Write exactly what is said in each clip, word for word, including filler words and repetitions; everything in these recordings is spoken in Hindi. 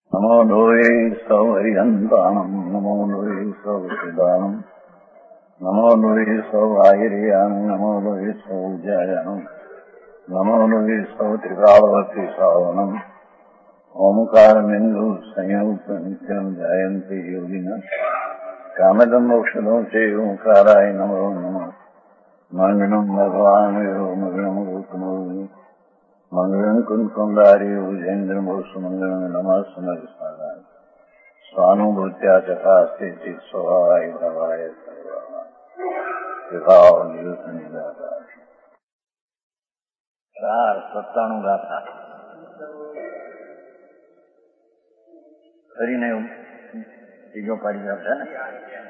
नमो लोये सौहरिहन्ताणम् नमो लोये सौहृदानम् नमो लोये सौहायर्याम् नमो लोये सौजायानम् नमो लोये सौत्रिकालवती सावनम् ओंकारमिन्दु संयुक्त नित्यम् जायन्ति योगिनः कामदम् मोक्षदो चे ओंकाराय नमो नमः मङ्गलम् भगवान् यो मङ्गलम् रूपमोहि मंगलम कुंकुंदारी उजेन्द्र सुमंगलम नमः समर्पणाय स्वानुभूत्या चकास्ते चित स्वभावाय भवाय विभाव निरुद्ध निराकार चार सत्ताणु गाथा फरी ने चीजों पड़ी जाता है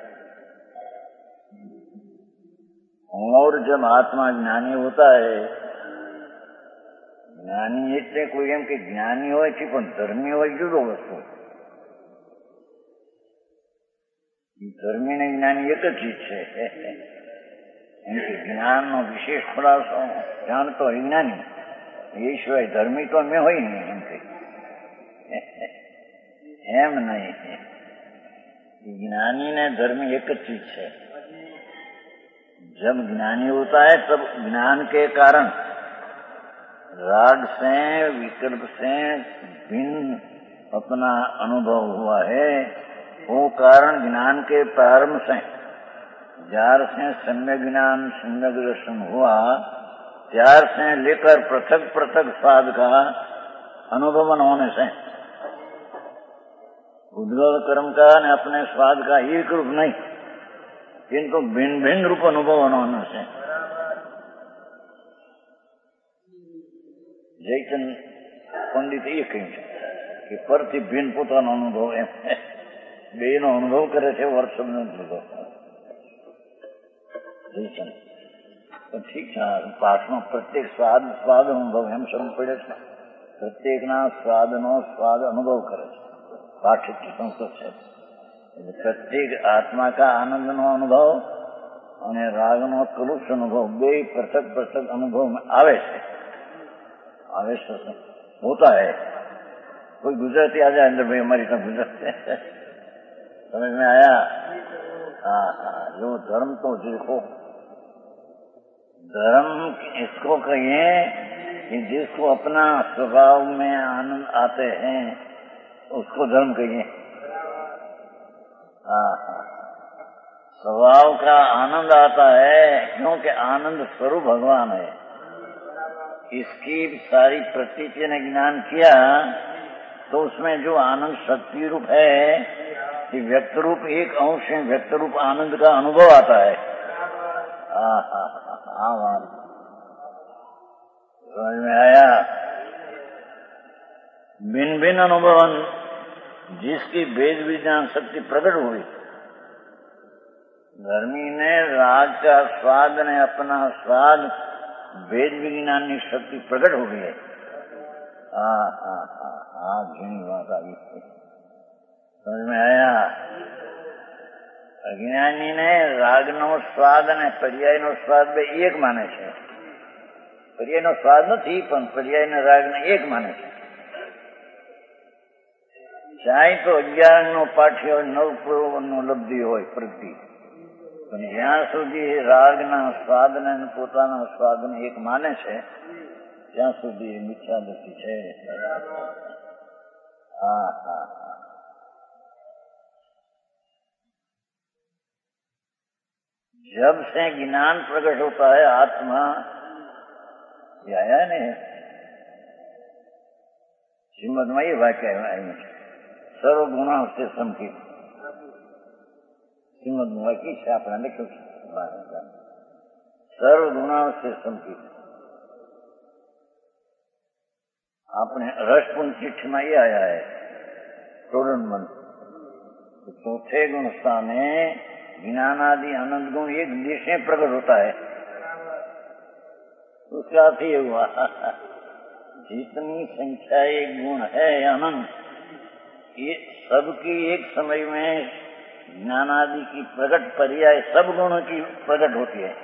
और जब आत्मा ज्ञानी होता है જ્ઞાની એટલે કોઈ એમ કે જ્ઞાની હોય છે પણ ધર્મી હોય જુદો વસ્તુ. ધર્મી ને જ્ઞાની એક જ ચીજ છે એમ કે જ્ઞાનનો વિશેષ ખુલાસો જાણતો વિજ્ઞાની એ સિવાય ધર્મી તો અમે હોય ને એમ કે એમ નહીં. ज्ञानी ने धर्मी एक चीज है. जब ज्ञानी होता है तब ज्ञान के कारण राग से विकल्प से भिन्न अपना अनुभव हुआ है. वो कारण ज्ञान के प्रारंभ से जार से सम्यक ज्ञान सम्यक दर्शन हुआ त्यार से लेकर पृथक पृथक स्वाद का अनुभवन होने से उद्गल कर्म का ने अपने स्वाद का एक रूप नहीं किंतु भिन्न भिन्न रूप अनुभव होने से जयचंद पंडित ये કહ્યું છે કે પરથી ભિન્ન પોતાનો અનુભવ એમ બેનો અનુભવ કરે છે વર્ષ લીધો જયચંદ પણ ઠીક છે પાઠમાં પ્રત્યેક સ્વાદ સ્વાદ અનુભવ એમ શબ્દ પડે છે. પ્રત્યેકના સ્વાદનો સ્વાદ અનુભવ કરે છે. પાઠ એટલું સંસ્કૃત છે એટલે પ્રત્યેક આત્મા કા આનંદનો અનુભવ અને રાગનો કલુષ અનુભવ બે પૃથક પૃથક અનુભવ આવે છે. आवेश होता है. कोई गुजरती आ जाए अंदर भाई हमारी तो गुजरते समझ में आया. हाँ हाँ जो धर्म तो जिसको धर्म इसको कहिए कि जिसको अपना स्वभाव में आनंद आते हैं उसको धर्म कहिए. हाँ हाँ स्वभाव का आनंद आता है क्योंकि आनंद स्वरूप भगवान है. इसकी सारी प्रतीति ने ज्ञान किया तो उसमें जो आनंद शक्ति रूप है कि व्यक्त रूप एक अंश है व्यक्त रूप आनंद का अनुभव आता है. हाँ हाँ हाँ हाँ समझ में आया. भिन्न भिन्न अनुभवन जिसकी भेद विज्ञान शक्ति प्रकट हुई. धर्मी ने राग का स्वाद ने अपना स्वाद वेद विज्ञान की शक्ति प्रकट हो गई है. हाँ हाँ हाँ हाँ घनी बात आई समझ में आया. अज्ञानी ने राग नो स्वाद ने पर्याय नो स्वाद બે એક માને છે. पर्याय નો સ્વાદ નથી પણ पर्याय ને રાગ ને એક માને છે. ચાહે તો અગિયાર નો પાઠ્ય નવ નો લબ્ધિ હોય પ્રગતિ પણ જ્યાં સુધી રાગના સ્વાદને પોતાના સ્વાદને એક માને છે ત્યાં સુધી મિથ્યા દૃષ્ટિ છે. હા હા હા जब से ज्ञान प्रकट होता है आत्मा ये आया नहीं श्रीमद में ये वाक्य है सर्वगुणा से संकित श्रीमद वाक्य से आपने लिखो सर्वगुणा से संकित. आपने रसपुंज चिट्ठ में ये आया है तोरण मन चौथे गुण स्थाने ज्ञानादि आनंद गुण एक देश में प्रकट होता है. उसका अर्थ ये हुआ जितनी संख्या एक गुण है आनंद ये सबकी एक समय में ज्ञानादि की प्रकट पर्याय सब गुणों की प्रकट होती है.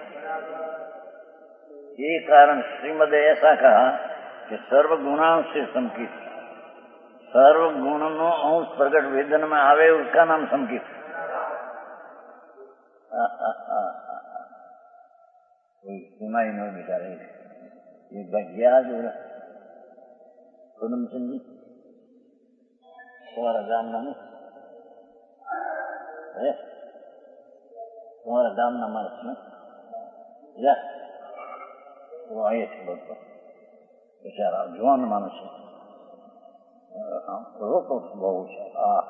ये कारण श्रीमद ऐसा कहा कि सर्वगुणाओं से संकित सर्व गुण नो अंश प्रकट वेदन में आवे उसका नाम संकीर्तन। कोई सुना ही नहीं बेचारे ये गया जो पूनमचंद जी तुम्हारा गाम नाम है तुम्हारा गाम नाम है या वो आए थे बहुत बेचारा जवान मानुष है रो तो बहुत है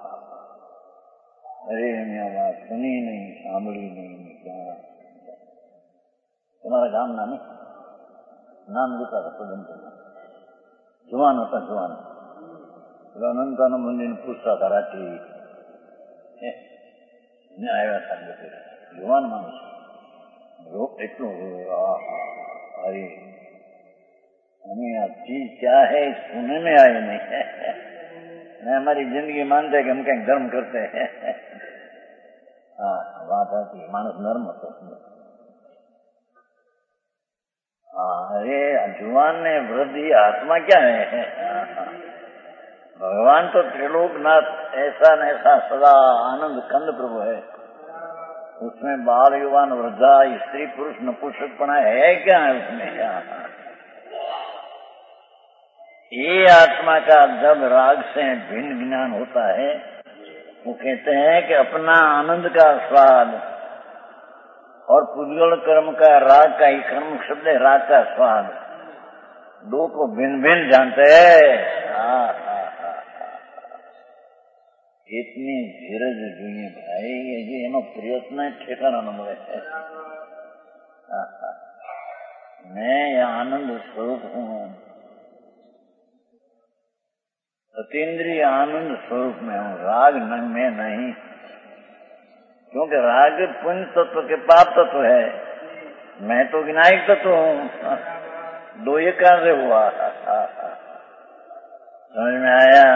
अरे मैं आवाज सुनी नहीं सामड़ी नहीं क्या तुम्हारा गाम नाम है नाम लिखा था पदम जुआन होता जुआन अनंतानंद मंदिर ने पूछता था राठी ने आया था जुआन मानुष रो इतना अरे हमें आप चीज क्या है सुनने में आए नहीं है मैं हमारी जिंदगी मानते कि हम कहीं धर्म करते हैं। हाँ बात आती मानस नर्म होता अरे जुआन ने वृद्धि आत्मा क्या है? भगवान तो त्रिलोकनाथ ऐसा न ऐसा सदा आनंद कंद प्रभु है, उसमें बाल युवान वृद्धा स्त्री पुरुष नपुंसकपना है क्या है उसमें? ये आत्मा का जब राग से भिन्न ज्ञान होता है वो कहते हैं कि अपना आनंद का स्वाद और पुद्गल कर्म का राग का ही कर्म शब्द है राग का स्वाद, दो को भिन्न भिन्न जानते हैं। इतनी धीरज जुए भाई ये जी एनो प्रयत्न ठेकाना न मिले। मैं यह आनंद स्वरूप हूँ, अतीन्द्रिय आनंद स्वरूप में हूँ, राग न में नहीं, क्योंकि राग पुण्य तत्व के पाप तत्व है, मैं तो विनायक तत्व हूँ। दो एक से हुआ समझ में आया?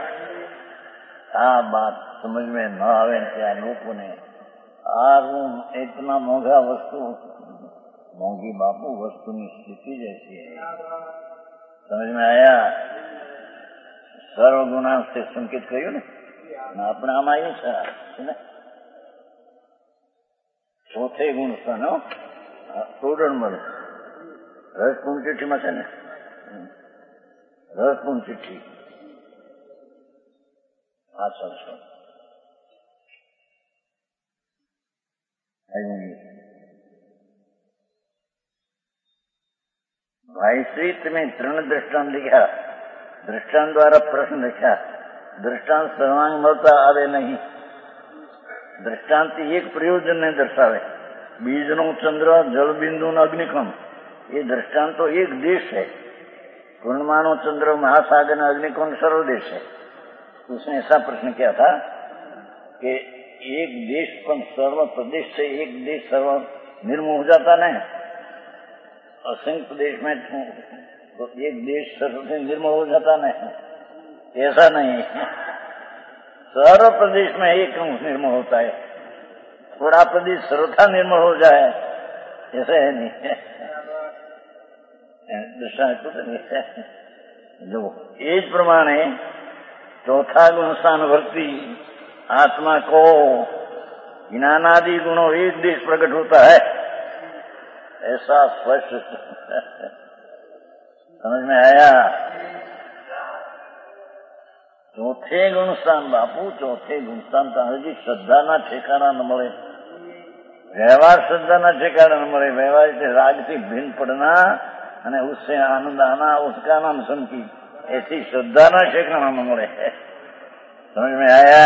हाँ बात समझ में न आवे क्या लोगों ने आर इतना मोंघा वस्तु मोंघी बापू वस्तु की स्थिति जैसी है, समझ में आया? सर्वगुणा से संकेत करियो ने अपने आम आई ने चौथे गुण स्थानो तोड़न મળે રસપૂર્ણ ચિઠ્ઠીમાં છે ને રસપૂર્ણ ચિઠ્ઠી આ સરસો भाई श्री तुम्हें तृण दृष्टांत लिखा, दृष्टांत द्वारा प्रश्न लिखा, दृष्टांत सर्वांग મળતા આવે नहीं, दृष्टांत एक प्रयोजन ने दर्शावे, बीज नो चंद्र जल बिंदु न अग्निकुंड, ये दृष्टांत तो एक देश है, पूर्णिमा नो चंद्र महासागर न अग्निकुंड सर्व देश है। उसने ऐसा प्रश्न किया था कि एक देश पर सर्व प्रदेश से एक देश सर्व निर्मूल हो जाता नहीं, असंख्य प्रदेश में तो एक देश सर्व से निर्मूल हो जाता नहीं, ऐसा नहीं है। सर्व प्रदेश में एक अंश निर्मल होता है, थोड़ा प्रदेश सर्वथा निर्मल हो जाए ऐसे है नहीं दृष्टांत जो एज प्रमाणे चौथा गुण स्थानवर्ती आत्मा को ज्ञानादि गुणों एक देश प्रकट होता है, ऐसा स्पष्ट समझ में आया? चौथे गुणस्थान बापू चौथे गुणस्थान ताजी श्रद्धा ना ठेकाना न મળે, व्यवहार श्रद्धा ना ठेकाना न મળે, व्यवहार से राग से भिन्न पड़ना અને उससे आनंद आना उसका नाम संकी, ऐसी श्रद्धा ना ठेकाना न મળે, समझ में आया?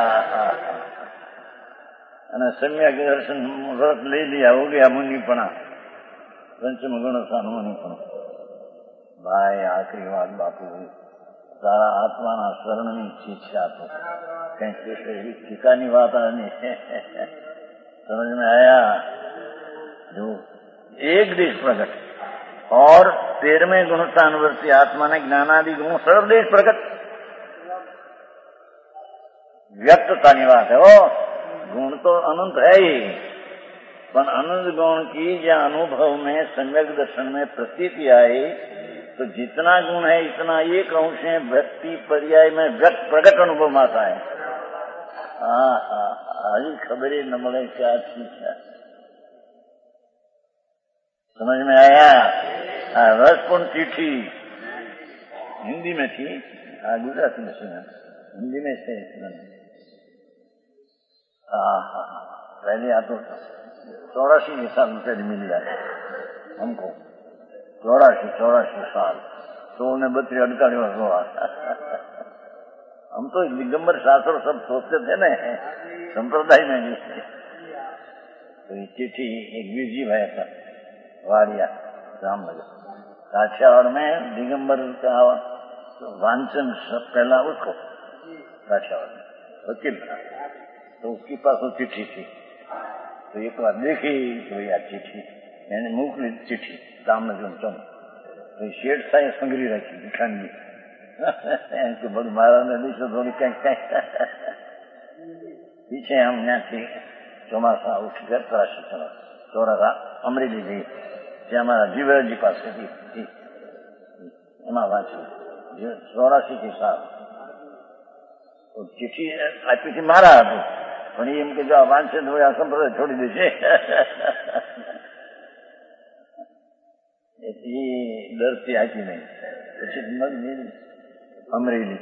અને सम्यक दर्शन व्रत ले लिया हो गया मुनिपना, पंचम गुणस्थान मुनिपना। भाई आखिरी बात बापू सारा आत्मा ना शरण में शिक्षा तो कहीं ठिकानी बात नहीं समझ में आया? जो एक देश प्रकट और तेरहवें गुणस्थानवर्ती आत्मा ने ज्ञानादि गुण सर्वदेश प्रकट व्यक्तता की बात है। वो गुण तो अनंत है ही, पर अनंत गुण की या अनुभव में सम्यक दर्शन में प्रतीति आई तो जितना गुण है इतना एक अंश है व्यक्ति पर्याय में व्यक्त प्रकट अनुभव में आता है। हाँ हाँ अभी खबरें न मिले क्या चीज है, समझ में आया? रसपूर्ण चिट्ठी हिंदी में थी, गुजराती में सुना, हिंदी में से हाँ हाँ पहले आ तो चौरासी के साल से मिल जाए हमको, चौरासी चौरासी साल तो उन्हें बत्तीस अड़तालीस वर्ष हुआ। हम तो दिगंबर शास्त्र सब सोचते थे ना संप्रदाय में जिसने, तो ये चिट्ठी एक विजी भाई था वाड़िया रामनगर काठियावाड़ में दिगंबर का वांचन सब पहला उसको काठियावाड़ में वकील था, तो उसके पास वो चिट्ठी थी, तो एक बार देखी तो यार चिट्ठी यानी मोकली चिट्ठी रामनगर चंद, तो शेठ साई संग्रही रखी दिखानी तो बड़ी महाराज ने दिशा थोड़ी कहीं कहीं पीछे हम यहाँ थी ચોમાસા ઉઠી ઘર તરાશી ચલો ચોરા અમરેલી જઈ જે અમારા જીવરાજી પાસે એમાં વાંચ્યું ચોરાસી થી સાલ ચિઠ્ઠી આપી હતી મારા હતું, પણ એમ કે જો વાંચે તો આ સંપ્રદાય છોડી દેશે એ ડરથી આપી નહીં, પછી અમરેલી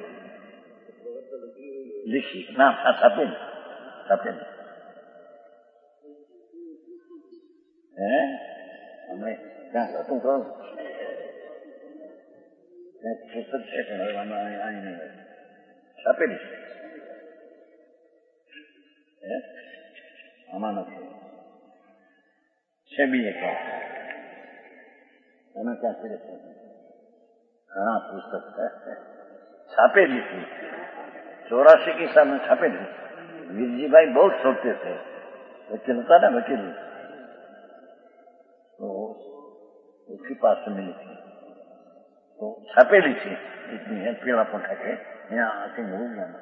લીખી ના છાપે છાપે હે અમે ક્યાં હતું કહું પુસ્તક છે પણ હવે અહીં નહીં છાપેલી છે આમાં નથી છે બી એક એમાં ક્યાં છે ઘણા પુસ્તક છાપેલી थी चौरासी के साल में छापेली। वीरजी भाई बहुत छोटे थे, वकील था ना वकील, तो उसके पास से मिली थी तो छापेली थी इतनी है पीड़ा पंखा के यहाँ आके मिल जाना।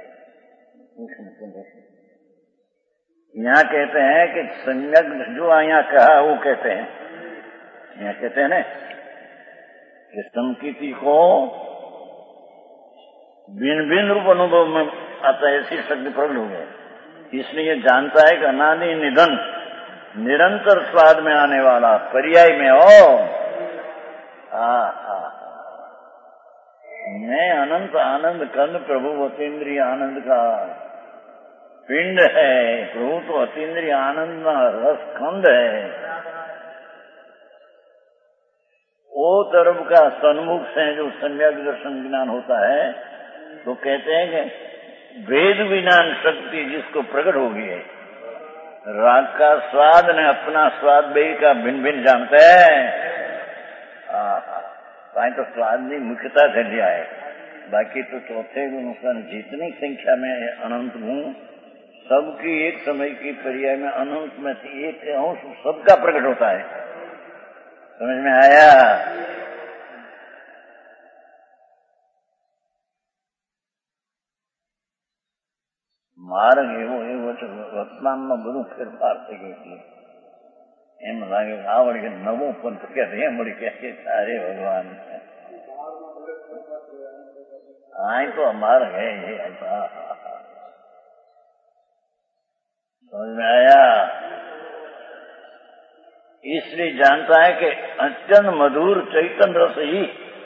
यहाँ कहते हैं कि सम्यक जो यहाँ कहा वो कहते हैं, यहाँ कहते हैं ना कि संकीर्ति को भिन्न भिन्न रूप अनुभव में आता है, ऐसी शक्ति प्रकट हो गई, इसलिए जानता है कि अनादि निधन निरंतर स्वाद में आने वाला पर्याय में हो। मैं अनंत आनंद कंद प्रभु अतीन्द्रिय आनंद का पिंड है, प्रभु तो अतीन्द्रिय आनंद का रस खंड है। वो तरफ का सन्मुख से जो सम्यक दर्शन ज्ञान होता है तो कहते हैं कि वेद विज्ञान शक्ति जिसको प्रकट होगी है, राग का स्वाद ने अपना स्वाद बे का भिन्न भिन्न जानते हैं। पाए तो स्वाद की मुख्यता कर दिया है, बाकी तो चौथे गुण जितनी संख्या में अनंत गुण सबकी एक समय की पर्याय में अनंत में एक अंश सबका प्रकट होता है। समझ में आया? માર્ગ એવો એવો છે વર્તમાનમાં બધું ફેરફાર થઈ ગયું છે, એમ લાગે આ વળી નવું પંથ કે એમ વળી કે અરે ભગવાન આ તો માર્ગ है ये। समझ में आया? इसलिए जानता है कि अत्यंत मधुर चैतन्य रस ही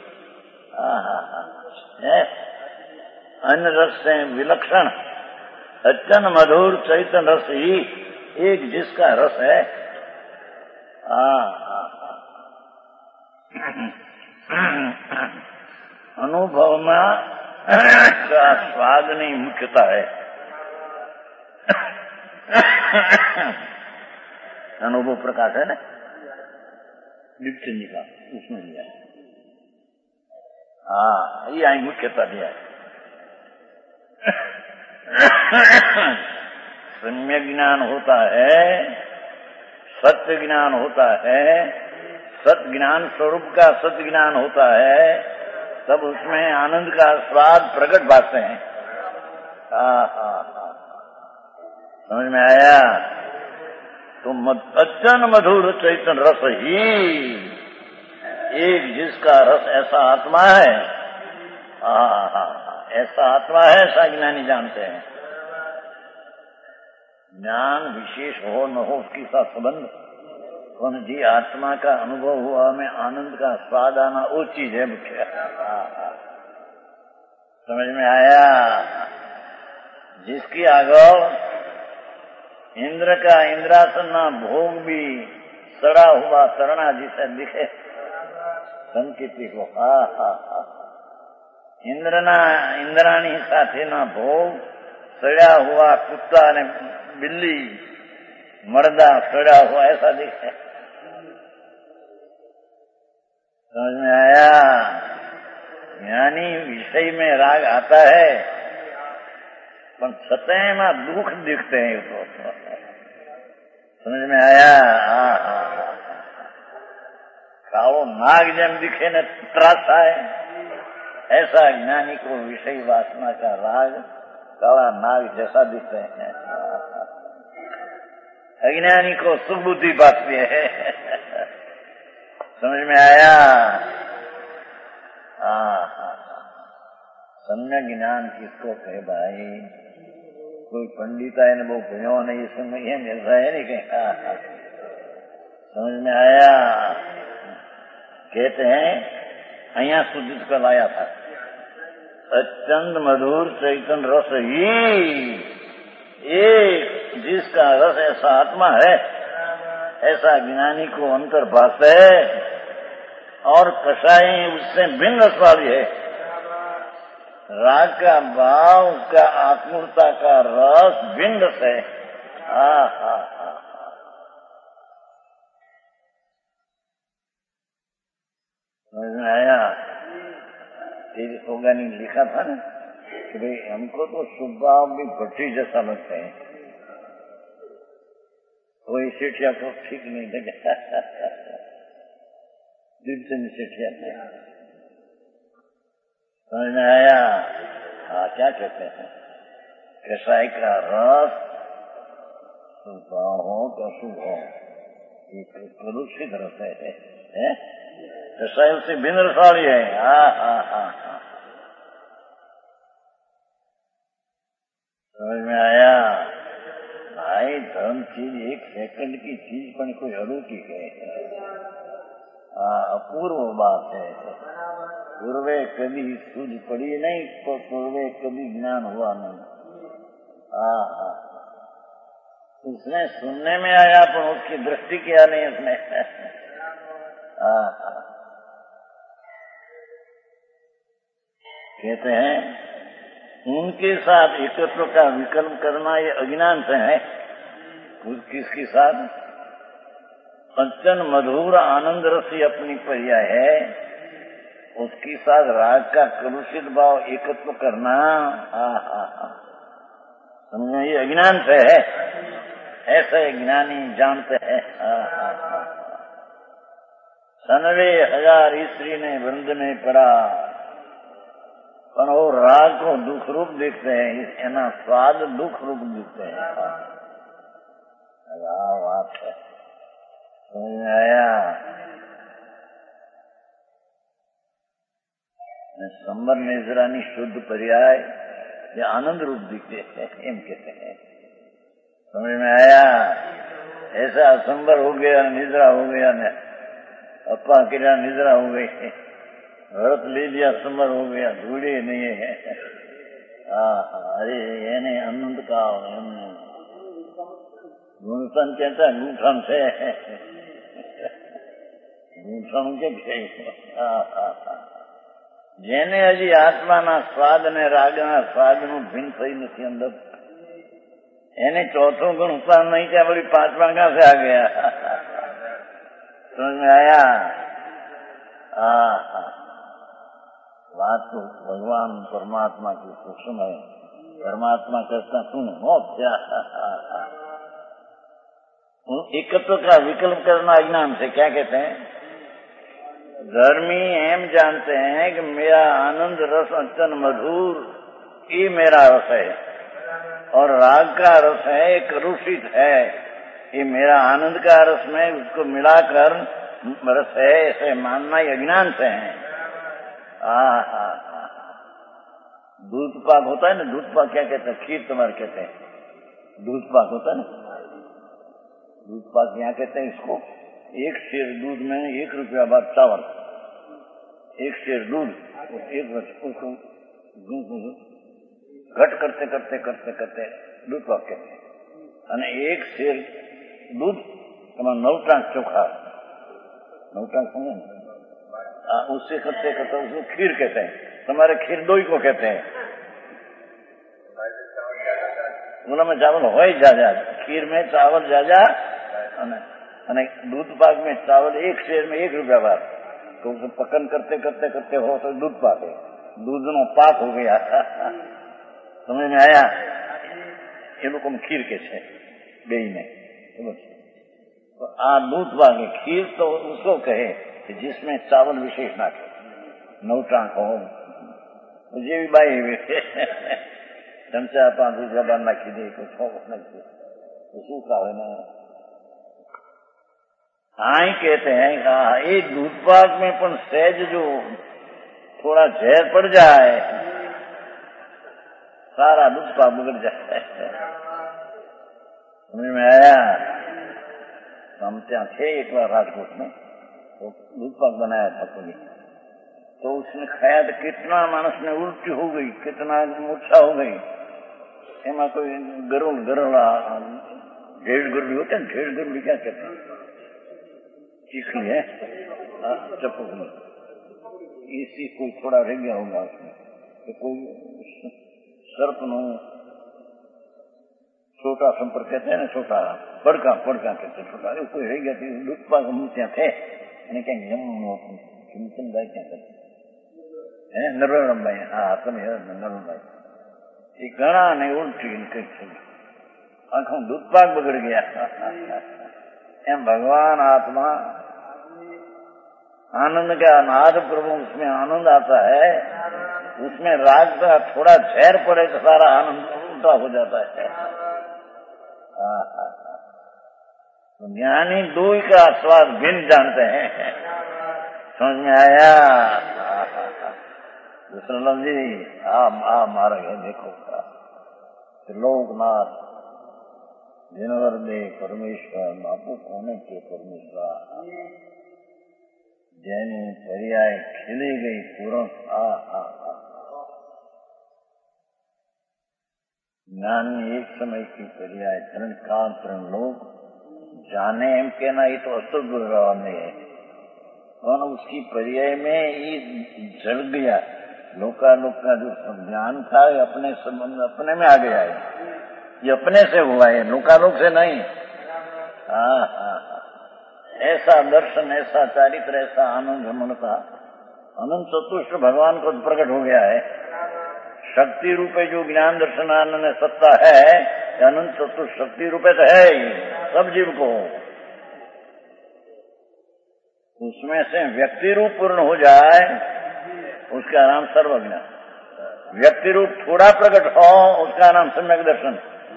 है, अन्य रस से विलक्षण अत्यंत मधुर चैतन्य रस ही एक जिसका रस है। अनुभव में का स्वाद नहीं मुख्यता है, अनुभव प्रकाश है ना लिप्टन जी का, उसमें लिया। हाँ ये आई मुख्यता दिया है। सम्यक ज्ञान होता है, सत्य ज्ञान होता है, सत्य ज्ञान स्वरूप का सत्य ज्ञान होता है, तब उसमें आनंद का स्वाद प्रकट पाते हैं। समझ में आया? तो अत्यंत मधुर चैतन्य रस ही एक जिसका रस ऐसा आत्मा है, हाँ हाँ ऐसा आत्मा है, ऐसा ज्ञानी जानते हैं। ज्ञान विशेष हो न हो उसके साथ संबंध, कौन जी आत्मा का अनुभव हुआ में आनंद का स्वाद आना वो चीज है मुख्य। समझ में आया? जिसकी आगव इंद्र का इंद्रासन भोग भी सड़ा हुआ तरना जिसे दिखे संकेती को, हा हा हा इंद्रना इंद्राणी साथे ना भोग सड़ा हुआ कुत्ता ने बिल्ली मर्दा सड़ा हुआ ऐसा दिखे। समझ में आया? ज्ञानी विषय में राग आता है पर सतह में दुख दिखते हैं तो। समझ में आया? हाँ हाँ कालो नाग जम दिखे न त्रास आए, ऐसा ज्ञानी को विषय वासना का राग काला नाग जैसा दिखते हैं। अज्ञानी को सुबुद्धि बातती है। समझ में आया? हाँ हाँ सम्यक ज्ञान किसको कहे भाई? कोई पंडित है न वो भयो नहीं, इसमें ये मिलता है नहीं कहीं। समझ में आया? कहते हैं अहिया सुधी का लाया था अत्यंत मधुर चैतन रस ही एक जिसका रस ऐसा आत्मा है, ऐसा ज्ञानी को अंतर भास है और कषाय उससे भिन्न रस वाली है। राग का भाव उसका आत्मूर्ता का रस भिन्न रस है। हा हा हा समझ में आया? तेरी होगा नहीं लिखा था ना कि भाई हमको तो स्वभाव भी भट्टी जैसा लगता है, कोई सेठिया को ठीक नहीं लगा। दिन सेठिया थे। समझ में आया? हाँ क्या कहते हैं? कसाई का रस स्वभाव हो तो शुभ हो, प्रदूषित रस है, है? कसाई उससे भिन्न रसाली है। हाँ हाँ हाँ हाँ समझ में आया? भाई धर्म चीज एक सेकंड की चीज पर कोई अरूटी है, अपूर्व बात है। पूर्वे कभी सूझ पड़ी नहीं तो पूर्वे कभी ज्ञान हुआ नहीं। हाँ हाँ उसने सुनने में आया पर उसकी दृष्टि किया नहीं उसने। हाँ हाँ कहते हैं उनके साथ एकत्व का विकल्प करना ये अज्ञान से है। किसके साथ? अत्यंत मधुर आनंद रसी अपनी पर्याय है, उसके साथ राग का कलुषित भाव एकत्व करना समझे ये अज्ञान से है, ऐसे ज्ञानी जानते हैं। सनवे हजार स्त्री ने वृंद में पड़ा पर वो राग को दुख रूप देखते हैं, एना स्वाद दुख रूप दिखते हैं। बात है समझ में आया? संबर नेजरानी शुद्ध पर्याय ये आनंद रूप दिखते हैं, एम कहते हैं। समझ में आया? ऐसा असंबर हो गया, निद्रा हो गया न अपा किरा निद्रा हो गई, व्रत ले लिया संबर हो गया, धूड़े नहीं है। अरे એને આનંદ का ગુણસન કહેતા ગૂંઠણ છે, ગૂંઠણ કે છે જેને હજી આત્માના સ્વાદ અને રાગના સ્વાદનું ભિન્ન થઈ નથી અંદર, એને ચોથો ગુણ ઉપાન नहीं क्या बोली पांचवा कहां से आ गया? समझ में आया? हाँ हाँ बात तो भगवान परमात्मा की सूक्ष्म है। परमात्मा कहता तुम हो क्या? एकत्व का विकल्प करना अज्ञान से क्या कहते हैं? धर्मी एम जानते हैं कि मेरा आनंद रस अत्यंत मधुर ये मेरा रस है और राग का रस है कलुषित है, ये मेरा आनंद का रस में उसको मिलाकर रस है ऐसे मानना ही अज्ञान से है। आ दूध पाक होता है ना, दूध पाक क्या कहते हैं, खीर तुम्हारे कहते हैं, दूध पाक होता है ना, दूध पाक यहाँ कहते हैं इसको। एक शेर दूध में एक रुपया बाद चावल, एक शेर दूध एक उसको घट करते करते करते करते दूध पाक कहते हैं। અને एक शेर दूध તમારે नौ टांक चोखा, नौ टांक समझे ना, उससे करते करते उसको खीर कहते हैं। तुम्हारे खीर दोई को कहते हैं। बोला में चावल हो ही जाजा, खीर में चावल जाजा, दूध पाक में चावल एक शेर में एक रुपया बाद, तो उसे पकन करते करते करते हो तो दूध पाक है, दूध नो पाक हो गया। समझ में आया? ये लोग हम खीर के छे बेई में, तो आ दूध पाक है। खीर तो उसको कहे कि जिसमें चावल विशेष ना के नौ टांक हो, मुझे भी बाई चमचा पांच जबान नाखी दे तो छो नाखी तो शू खावे ने। हाँ ही कहते हैं कहा एक दूध पाक में पण सहज जो थोड़ा जहर पड़ जाए सारा दूध पाक बिगड़ जाए। समझ में आया? हम ત્યાં थे एक बार राजकोट में, तो दूध पाक बनाया था कोई, तो उसने खाया तो कितना मानस ने उल्टी हो गई, कितना मूर्छा हो गई। एमा कोई गरुड़ गरुड़ा ढेड़ गरुड़ी होते हैं, ढेड़ गरुड़ी क्या कहते हैं, चीखी है चप्पू में, इसी कोई थोड़ा रह गया होगा उसमें, तो कोई सर्प नो छोटा संपर्क कहते हैं ना, छोटा पड़का पड़का कहते छोटा, कोई रह गया थी दूध पाक मूर्तियां थे, क्या चिंतन भाई क्या करते नरोरम भाई, हाँ તમે નરોરમ ભાઈ એ ઘણા ને ઉલટી કઈ થઈ આખું દૂધ પાક બગડ ગયા। એમ भगवान आत्मा आनंद का नाद प्रभु, उसमें आनंद आता है, उसमें राग का थोड़ा जहर पड़े तो सारा आनंद उल्टा हो जाता है। तो ज्ञानी दो का स्वाद भिन्न जानते हैं। समझ में आया? विष्णुनंद जी आ आ मार्ग है, देखो लोकनाथ जिनवर दे परमेश्वर बापू कोने के परमेश्वर, जैनी पर्याय खिली गई पूर्ण आ आ आ ज्ञानी एक समय की पर्याय तरण काल तरण लोग जाने एम कहना ही तो असुर गुरु है, और उसकी पर्याय में ये जल गया। लोकालोक का जो ज्ञान था अपने संबंध अपने में आ गया है, ये अपने से हुआ है, लोकालोक से नहीं। हाँ हाँ ऐसा दर्शन, ऐसा चारित्र, ऐसा आनंद ममता अनंत चतुष्ट भगवान को प्रकट हो गया है। शक्ति रूपे जो ज्ञान दर्शन आनंद सत्ता है, अनंत चतुष्ट शक्ति रूपे तो है ही सब जीव को। उसमें से व्यक्ति रूप पूर्ण हो जाए उसका नाम सर्वज्ञ, व्यक्ति रूप थोड़ा प्रकट हो उसका नाम सम्यक दर्शन।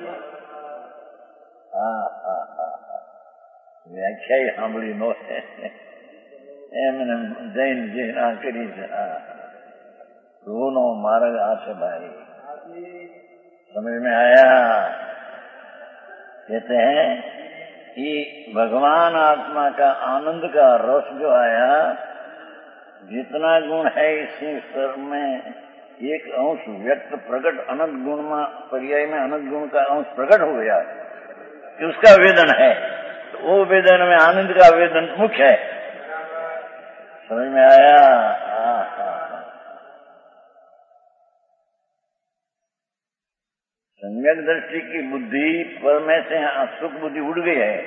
व्याख्या ही સાંભળી નો એમને જૈન જે આ કરી છે, રોનો માર્ગ આ છે ભાई। समझ में आया? कहते हैं कि भगवान आत्मा का आनंद का रस जो आया, जितना गुण है इसी स्तर में एक अंश व्यक्त प्रकट अनंत गुण में पर्याय में अनंत गुण का अंश प्रकट हो गया कि उसका वेदन है, तो वो वेदन में आनंद का वेदन मुख्य है। समझ में आया? हाँ हाँ सम्यक दृष्टि की बुद्धि पर में से सुख बुद्धि उड़ गई है।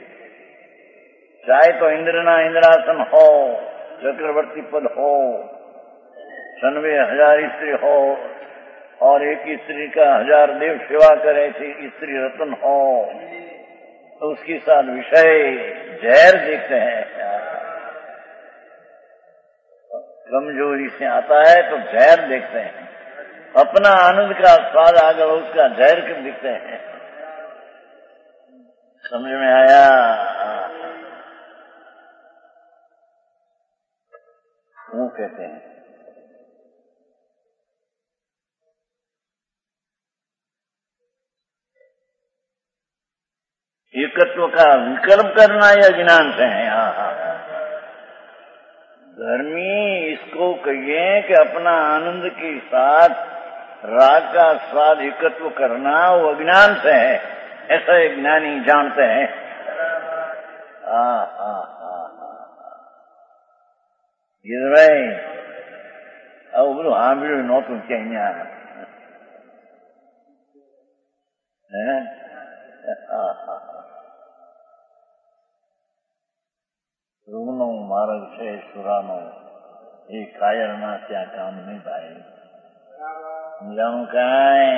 चाहे तो इंद्रना इंद्रासन हो, चक्रवर्ती पद हो, सनवे हजार स्त्री हो और एक स्त्री का हजार देव सेवा करे थी, स्त्री रत्न हो, तो उसके साथ विषय जहर देखते हैं। कमजोरी से आता है तो जहर देखते हैं, अपना आनंद का स्वाद आ गया उसका जहर कर दिखते हैं। समझ में आया? वो कहते हैं। एकत्व का विकल्प करना या ज्ञान से है। हाँ हाँ धर्मी इसको कहिए कि अपना आनंद के साथ राग का स्वाद एकत्व करना वो अज्ञान से है, ऐसा एक ज्ञानी जानते हैं। हाँ हाँ हाँ हाँ ये भाई अब बोलो हाँ भी नो तुम क्या है। हाँ हाँ રૂનો માર્ગ છે સુરાનો એ કાયરના ત્યાં કામ નહીં થાય સમજાણું કાંઈ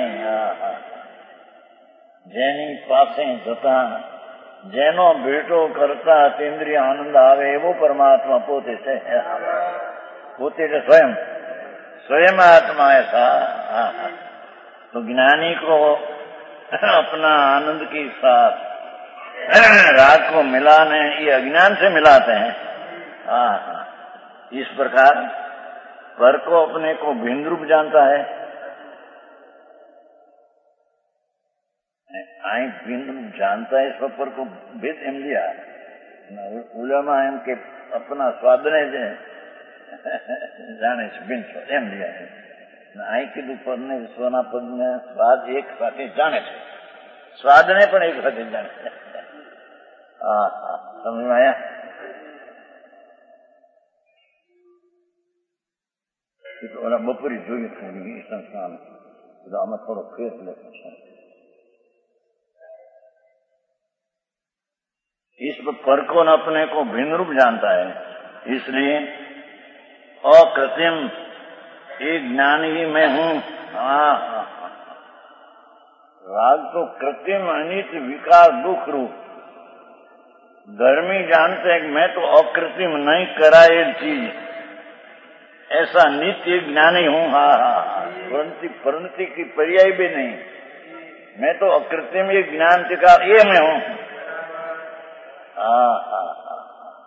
જેની પાસે જતા જેનો ભેટો કરતા અતિન્દ્રિય આનંદ આવે એવો પરમાત્મા પોતે છે પોતે એટલે સ્વયં स्वयं आत्मा ऐसा। तो ज्ञानी को अपना आनंद के साथ राग को मिलाने ये अज्ञान से मिलाते हैं। हाँ हाँ इस प्रकार पर को अपने को भिन्न रूप जानता है। आई भिन्न रूप जानता है, इस पर को भेद एम लिया उलमा एम के अपना स्वादने जे जाने से भिन्न एम लिया है। आई कीधु पद ने विश्वना पद ने स्वाद एक साथ जाने से स्वाद ने पण एक साथ जाने। हाँ हाँ समझ में आया। बपोरी જોયું થોડી સંસ્થાન આમાં થોડો ફેર લખ્યો છે। इस पर को न अपने को भिन्न रूप जानता है, इसलिए अकृत्रिम एक ज्ञान ही मैं हूँ। हाँ हाँ राग तो कृत्रिम अनित विकार दुख रूप धर्मी जानते हैं कि मैं तो अकृत्रिम नहीं कराए चीज ऐसा नित्य ज्ञानी हूँ। हाँ हाँ परंतु परंतु की पर्याय भी नहीं, मैं तो अकृत्रिम ये ज्ञान का ये मैं हूँ। हाँ हाँ हाँ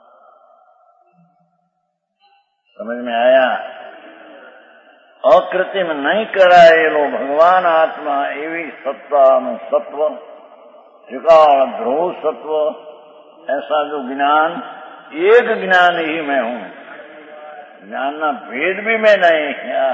समझ में आया। अकृत्रिम नहीं कराયેલો भगवान आत्मा एवी सत्ताનું सत्व त्रिकाल ध्रुव सत्व ऐसा जो ज्ञान एक ज्ञान ही मैं हूँ, ज्ञान ना भेद भी मैं नहीं।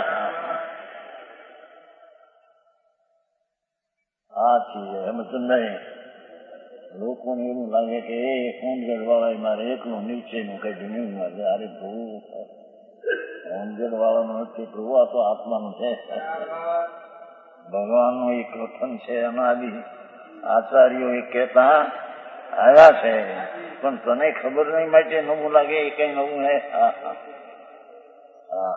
आ चीज है मतलब नहीं लोगों ने એવું લાગે કે એ ફોન જડવાળા મારે એકલું નીચેનું કઈ જમીન માં છે। અરે પ્રભુ ફોન જડવાળાનું નથી પ્રભુ, આ તો આત્માનું છે, ભગવાનનું એક કથન છે અનાદિ આચાર્યો એ કહેતા આવ્યા છે, પણ તને ખબર નહીં માટે નવું લાગે એ કઈ નવું હે। હા હા હા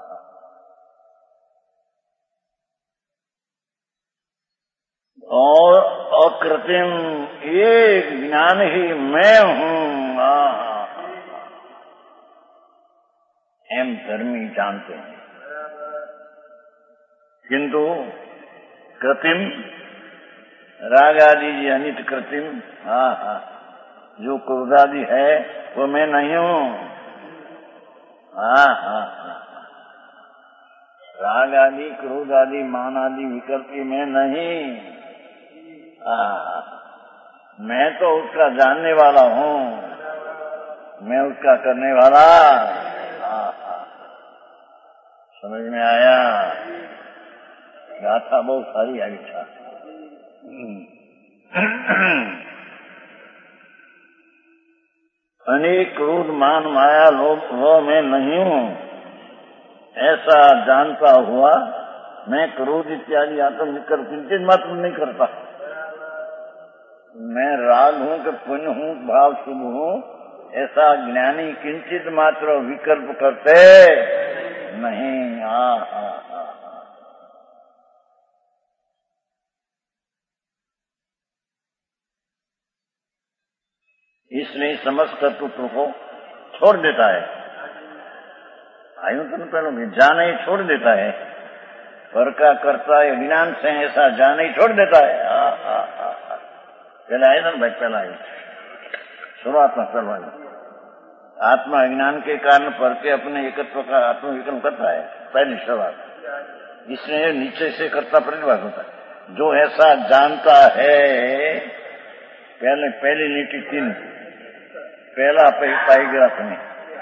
और अकृत्रिम एक ज्ञान ही मैं हूँ। एम धर्मी जानते हैं, किंतु कृत्रिम राग आदि अनित कृत्रिम हाँ हाँ जो क्रोध आदि है वो मैं नहीं हूँ। हाँ हाँ हाँ राग आदि क्रोध आदि मान आदि विकल्पी मैं नहीं। हाँ मैं तो उसका जानने वाला हूँ, मैं उसका करने वाला। हाँ हाँ समझ में आया। गाथा बहुत सारी आई था। अनेक क्रोध मान माया लोभ वो मैं नहीं हूँ ऐसा जानता हुआ मैं क्रोध इत्यादि आत्म विकल्प चिंतित मात्र नहीं करता। मैं राग हूँ कि पुण्य हूँ भाव शुभ हूँ ऐसा ज्ञानी किंचित मात्र विकल्प करते नहीं। हाँ हाँ हाँ इसलिए समस्त तत्व को छोड़ देता है। आयु तो पहले जाने ही छोड़ देता है, पर का करता है ज्ञान से ऐसा जाने ही छोड़ देता है। हाँ हाँ हाँ पहले आए ना भाई, पहला आए शुरुआत में पहला आत्मा ज्ञान के कारण पर के अपने एकत्व का आत्मविकल्प करता है, पहली शुरुआत। इसमें नीचे से कर्ता प्रतिभाग होता है। जो ऐसा जानता है, पहले पहली नीति तीन, पहला पैराग्राफ में,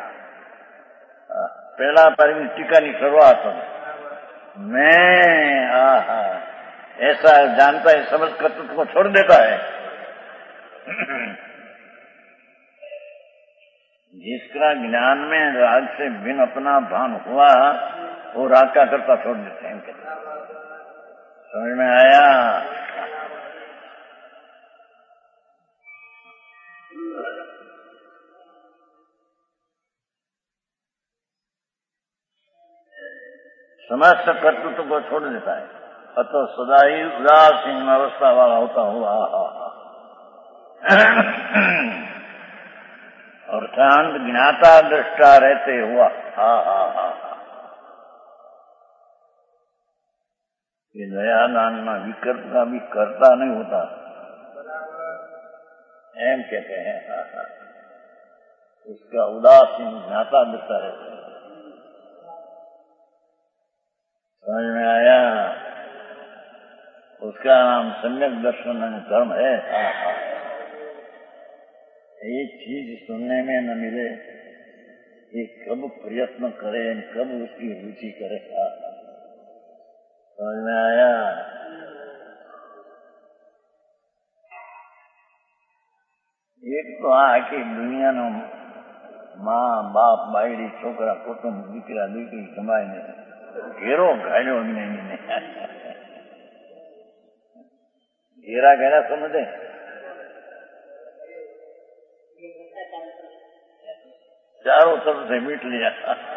पहला पैराग्राफ टीका की शुरुआत मैं आहा ऐसा जानता है, समझ कर्तृत्व को छोड़ देता है। जिसका ज्ञान में राग से भिन्न अपना भान हुआ, वो राग का कर्ता छोड़ देते हैं। समझ में आया? समस्त कर्तृत्व को छोड़ देता है, अतो सदा ही उदासीन अवस्था वाला होता हुआ और शांत ज्ञाता दृष्टा रहते हुआ हा हा हा ये दया दान में विकल्प का भी करता नहीं होता, एम कहते हैं। हा हा उसका उदासीन ज्ञाता दृष्टा रहते हैं। समझ में आया? उसका नाम सम्यक दर्शन धर्म है। हा हा एक चीज सुनने में न मिले, ये कब प्रयत्न करे, कब उसकी रुचि करे। समझ में आया? एक तो आ कि दुनिया नो माँ बाप बायडी छोकरा कुटुंब दीकरा दीकरी कमाई ने घेरो घाल्यो नहीं घेरा घेरा समझे चारों तरफ से मीट लिया।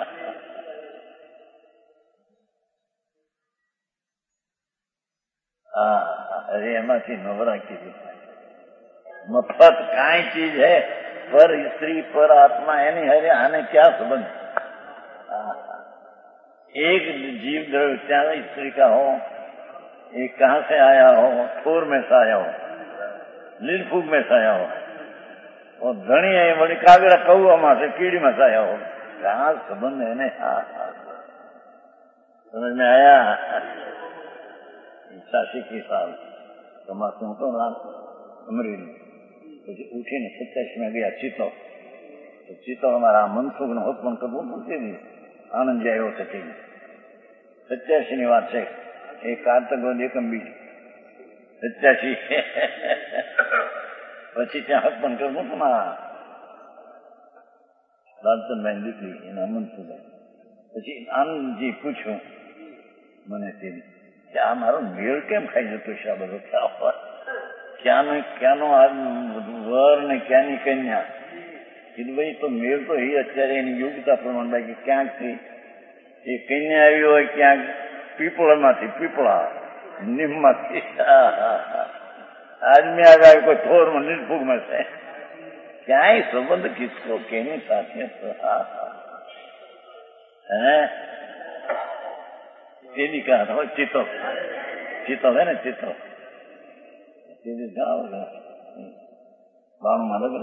अरे एमांथी नवरा कीधी मफत काई चीज है, पर स्त्री पर आत्मा एनी हरे आने क्या संबंध? एक जीव द्रव्य क्या स्त्री का हो, एक कहाँ से आया हो, ठोर में से आया हो, लीलफूग में से आया हो, और धनी है बड़ी कागड़ा कौआ में से कीड़ी में से आया हो, कहाँ संबंध है ने? समझ में आया? सासी की साल તમાકુ હતો ને અમરેલી, પછી ઉઠીને સત્યાવીસ માં ગયા ચિત્તો. તો ચિત્તો અમારા મનસુખ નો હુકમ કરવું પૂછી દી આનંદ આવ્યો છે. સત્યાસી ની વાત છે. એ કાર્તક એકમ બીજી સત્યાસી પછી ત્યાં હુકમ કરવું હતું ના લાલચંદભાઈ દીકરી એના મનસુખભાઈ. પછી આનંદજી પૂછ્યું મને તેની આ મારો મેળ કેમ ખાઈ જતો છે? આ બધો ક્યાંનો ક્યાંનો આ વર ને ક્યાંની કન્યા? કીધું ભાઈ તો મેળ તો એ અત્યારે એની યોગ્યતા પ્રમાણે બાકી ક્યાંકથી એ કન્યા આવી હોય, ક્યાંક પીપળામાંથી, પીપળા નીમમાંથી, આદમી આવ્યા કોઈ થોરમાં નિર્ભૂગમાં છે. ક્યાંય સંબંધ કિસ્સો કેની સાથે? હે तेरी कहा था चितो चितो है ना, चितो तेरी जाओ बाणु मालक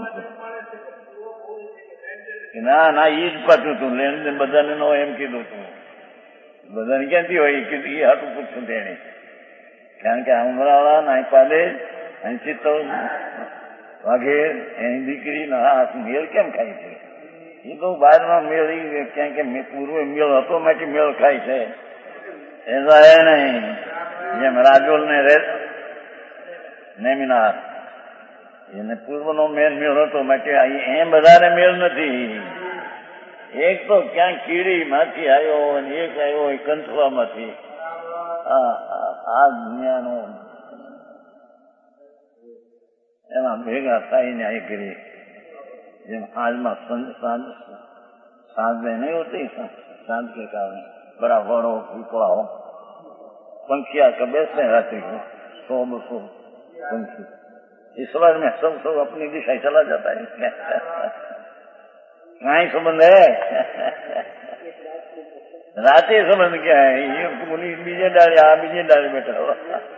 ना ना ये ज पाछું તું લેણ દેણ બધાને નો એમ કીધું તું બધાને ક્યાંથી હોય કીધું એ હાટું પૂછ્યું તેને. કારણ કે ઉમરાળા નાયપાલે અહીં ચિત્તો વાઘેર એની દીકરી ના હાથ મેળ કેમ ખાય છે? એ તો બહારનો મેળ ક્યાં કે પૂર્વે મેળ હતો માટે મેળ ખાય છે. ऐसा है नहीं. ये राजोल ने रे नेमिनार એને પૂર્વનો મેળ મેળ હતો માટે એમ બધાને મેળ નથી. એક તો ક્યાંક કીડીમાંથી આવ્યો અને એક આવ્યો હોય કંથવામાંથી. આ દુનિયાનો એમાં ભેગા થઈને આ કરી જેમ આજમાં સાંજ સાંજે નહીં હોતી, સાંજ કે કારણે बड़ा बड़ो पीपड़ा हो, पंखिया का बैठते रहते हो, सौ बसो पंखी. इस समय में सब सब अपनी दिशा चला जाता है. कहीं संबंध है? राते संबंध क्या है? ये मुनि बीजे डाले आ बीजे डाले बैठा हो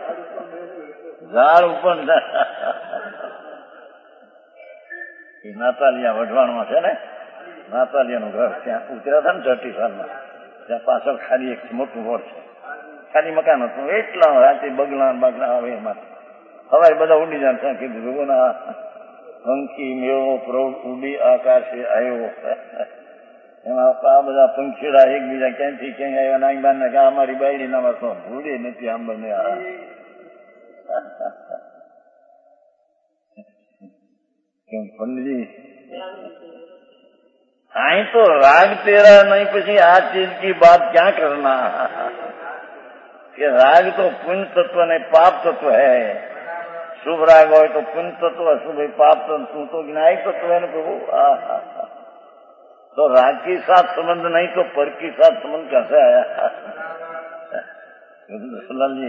झाड़ ऊपर नातालिया वढवाण में है ने નાતાલિયાનું ઘર ત્યાં ઉતર્યા હતા ને છઠ્ઠી સાલમાં, ત્યાં પાછળ ખાલી એક મોટું રોડ છે, ખાલી મકાન હતું. એટલા રાતે બગલા બગલા આવે એમાં સવારે બધા ઉડી જાય. ત્યાં કીધું જોવો ના પંખી મેળો પ્રૌઢ ઉડી આકાશે આવ્યો. એમાં આ બધા પંખીડા એકબીજા ક્યાંથી ક્યાંય આવ્યા નાઈ બાર કે અમારી બાયડી નામાં તો ભૂલી નથી આમ બને. पंडित जी आई तो राग तेरा नहीं, પછી આ चीज की बात क्या करना कि राग तो पुण्य तत्व नहीं पाप तत्व है. शुभ राग हो तो पुण्य तत्व, अशुभ पाप तत्व. तू तो ज्ञायक तत्व है ना प्रभु. तो राग के साथ संबंध नहीं तो पर के साथ संबंध कैसे आया? जी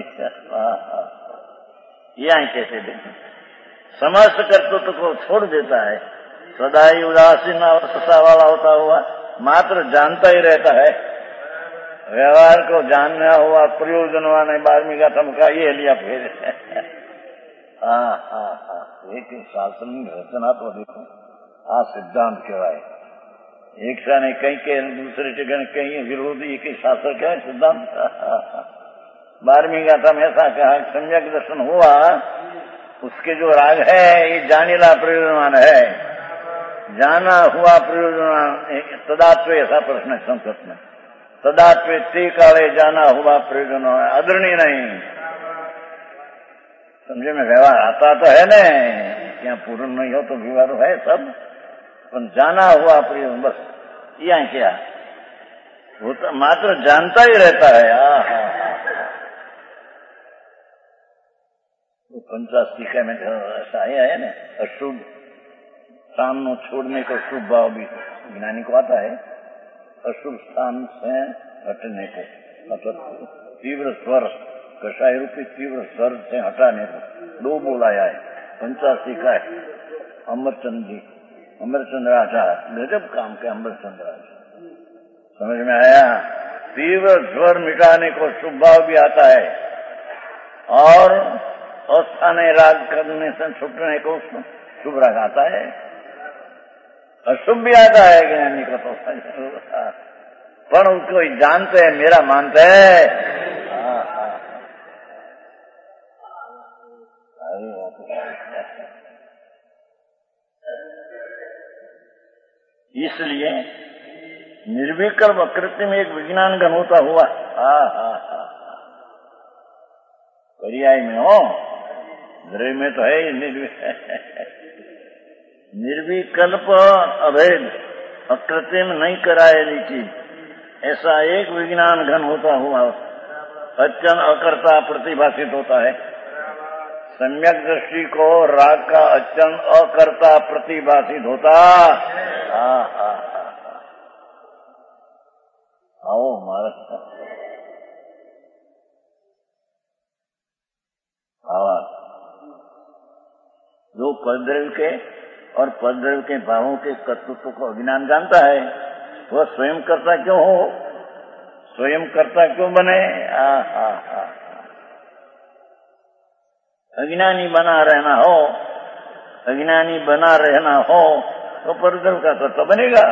यहाँ कैसे देखें समस्त कर्तृत्व को छोड़ देता है, सदा ही उदासीन अवस्था वाला होता हुआ मात्र जानता ही रहता है. व्यवहार को जानना हुआ प्रयोजनवान है. बारहवीं का ठमका ये लिया फिर. हाँ हाँ हाँ एक शास्त्र रचना तो देखो आ सिद्धांत कहवाय. एक साने कहीं के दूसरे ठिकाने कहीं विरोधी एक ही शास्त्र क्या है सिद्धांत. बारहवीं का ठम ऐसा कहा सम्यक दर्शन हुआ उसके जो राग है ये जानीला प्रयोजनवान है. जाना हुआ प्रयोजनवान तदात्व ऐसा प्रश्न है संस्कृत में. तदात्व ते काले जाना हुआ प्रयोजनवान अग्रणी नहीं. समझे में व्यवहार आता तो है न, क्या पूर्ण नहीं हो तो विवाद है सब, पर जाना हुआ प्रयोजन बस यहाँ क्या वो तो मात्र जानता ही रहता है. पंचासी का में ऐसा आया है ना अशुभ स्थान नो छोड़ने को शुभ भाव भी ज्ञानी को आता है. अशुभ स्थान से हटने को मतलब तीव्र स्वर कषाय रूपी तीव्र स्वर से हटाने को दो बोलाया है. पंचासी का है अमरचंद जी, अमरचंद्र आचार्य गजब काम के अमरचंद्र आचार्य. समझ में आया? तीव्र स्वर मिटाने को शुभ भाव भी आता है और अस्थाने राग करने से छुटने को शुभ राग आता है. अशुभ भी आता है ज्ञानी का तो पर उसको जानते हैं मेरा मानते हैं. इसलिए निर्विकल्प कृत्य में एक विज्ञान घन होता हुआ पर्याय में हो द्रव्य में तो है निर्विकल्प अभेद अकृत्रिम नहीं कराएली चीज ऐसा एक विज्ञान घन होता हुआ अचन अकर्ता प्रतिभाषित होता है. सम्यक दृष्टि को राग का अचन अकर्ता प्रतिभाषित होता. आओ महाराज जो पदद्रव्य के और पदद्रव्य के भावों के कर्तृत्व को अज्ञान जानता है वह स्वयं कर्ता क्यों हो, स्वयं कर्ता क्यों बने? आ, आ, आ, अज्ञानी बना रहना हो, अज्ञानी बना रहना हो तो पदद्रव्य का कर्ता बनेगा.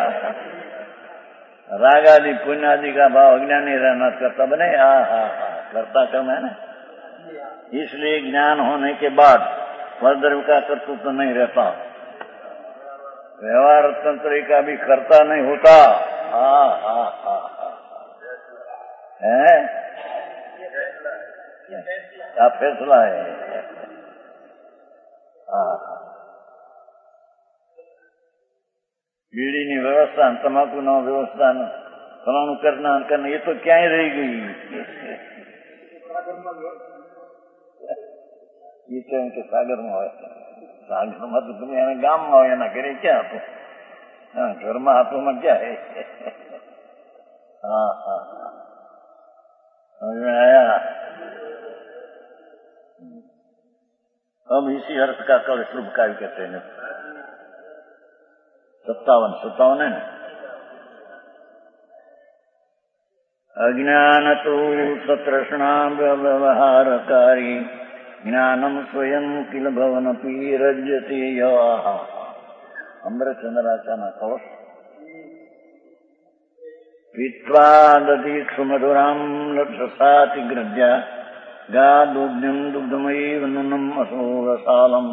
राग आदि पुण्य आदि का भाव अज्ञानी रहना कर्ता बने. आ, आ, आ, कर्ता क्यों है ना. इसलिए ज्ञान होने के बाद पदद्रव्य का कर्तृत्व नहीं रहता, व्यवहार तंत्र का भी कर्ता नहीं होता. हाँ हाँ हाँ है क्या फैसला है? हाँ बीड़ी ની વ્યવસ્થા તમાકુ નો વ્યવસ્થા ફલાણું કરના કરને એ તો ક્યાંય રહી ગઈ. એ તો એમ કે સાગરમાં હોય, સાગરમાં તો તમે એના ગામમાં હોય એના ઘરે ક્યાં હતું? હા ઘરમાં હાથોમાં ક્યાં હે? हाँ हाँ समझ में आया? हम इसी अर्थ का कल शुभ काव्य कहते हैं. सत्तावन सत्तावन है. अज्ञान तो सतृष्णा व्यवहारकारी ज्ञानम स्वयं किल भवन पीरज्यते. अमृतचंद्राचा कवच पीत्वा दधीक्षु मधुराम् लक्षसाति ग्रद्या गा दुग्धम् दुग्धमयीव नूनम् असोरसालम्।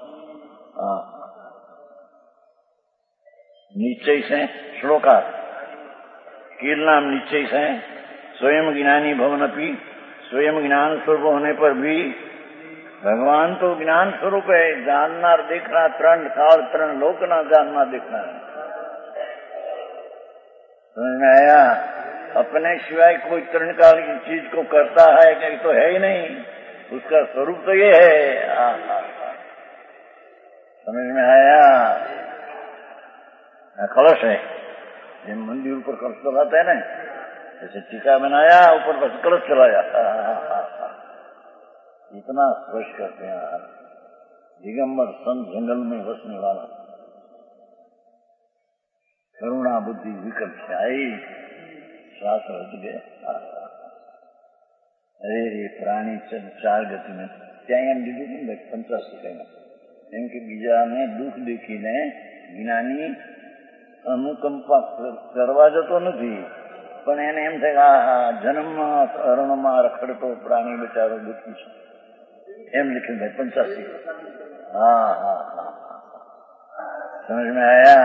निश्चय से श्लोका कीर्णाम निश्चय से स्वयं ज्ञानी भवनपि, स्वयं ज्ञान स्वरूप होने पर भी भगवान तो ज्ञान स्वरूप है, जानना देखना तरण काल तरण लोक ना जानना देखना है। समझ में आया? अपने सिवाय कोई तरण काल की चीज को करता है कि तो है ही नहीं, उसका स्वरूप तो ये है। आ, आ, आ। समझ में आया? कलश है, ये मंदिर ऊपर कलश चलाते हैं ना, जैसे टीका बनाया ऊपर बस कलश चलाया। इतना स्पर्श करते हैं दिगंबर संत जंगल में बसने वाला, करुणा बुद्धि विकल्प से आई श्वास हट गया। अरे ये प्राणी चार गति में ત્યાં એમ દીધું ને પંચાસી કઈ એમ કે બીજાને દુઃખ દેખીને જ્ઞાની અનુકંપા કરવા જતો નથી, પણ એને એમ થાય આ હા જન્મમાં અરણમાં રખડતો પ્રાણી બિચારો દુઃખી છે, એમ લખ્યું ભાઈ પંચાસી। હા હા હા, સમજ में आया?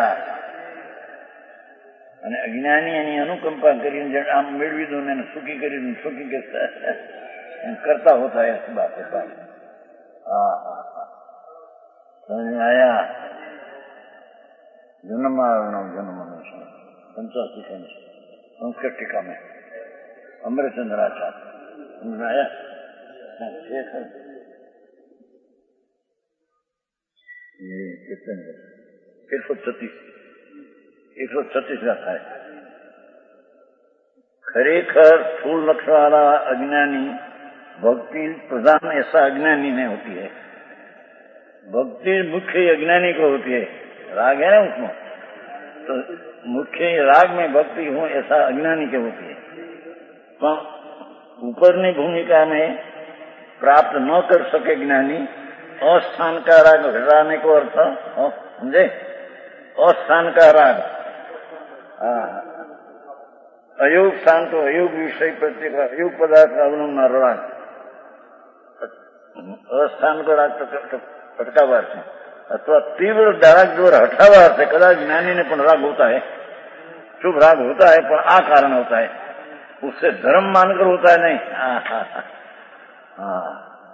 અને અજ્ઞાની એની અનુકંપા કરીને આમ મેળવી દો ને સુખી કરીને સુખી કરતા હોता है इस बात है। हाँ हाँ हाँ, समझ में आया? जन्म मरण जन्म मनुष्य पंचासी संस्कृत टीका में अमृतचंद्राचार्य, समझ में आया? ये कितने एक सौ छत्तीस एक सौ छत्तीस गाथा है। खरेखर स्थूल लक्ष्य वाला अज्ञानी भक्ति प्रधान ऐसा अज्ञानी नहीं होती है, भक्ति मुख्य अज्ञानी को होती है। राग है ना उसमें, तो मुख्य राग में भक्ति हो ऐसा अज्ञानी के होती है। तो ऊपरनी भूमिका में प्राप्त न कर सके ज्ञानी, अस्थान का राग घटाने को अर्थ समझे, अस्थान का राग, अयोग स्थान तो अयोग विषय प्रत्येक अयोग पदार्थ का अवलंबना राग, अस्थान को राग हटकावार से अथवा तीव्र राग जो हटावार से कदाच ज्ञानी ने पण राग होता है, शुभ राग होता है, पर आ कारण होता है, उससे धर्म मानकर होता है नहीं। हाँ हाँ हाँ,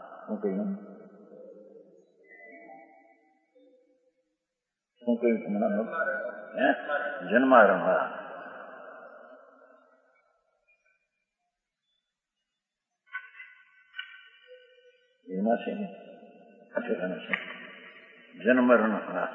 जन्मारण से जन्म मरण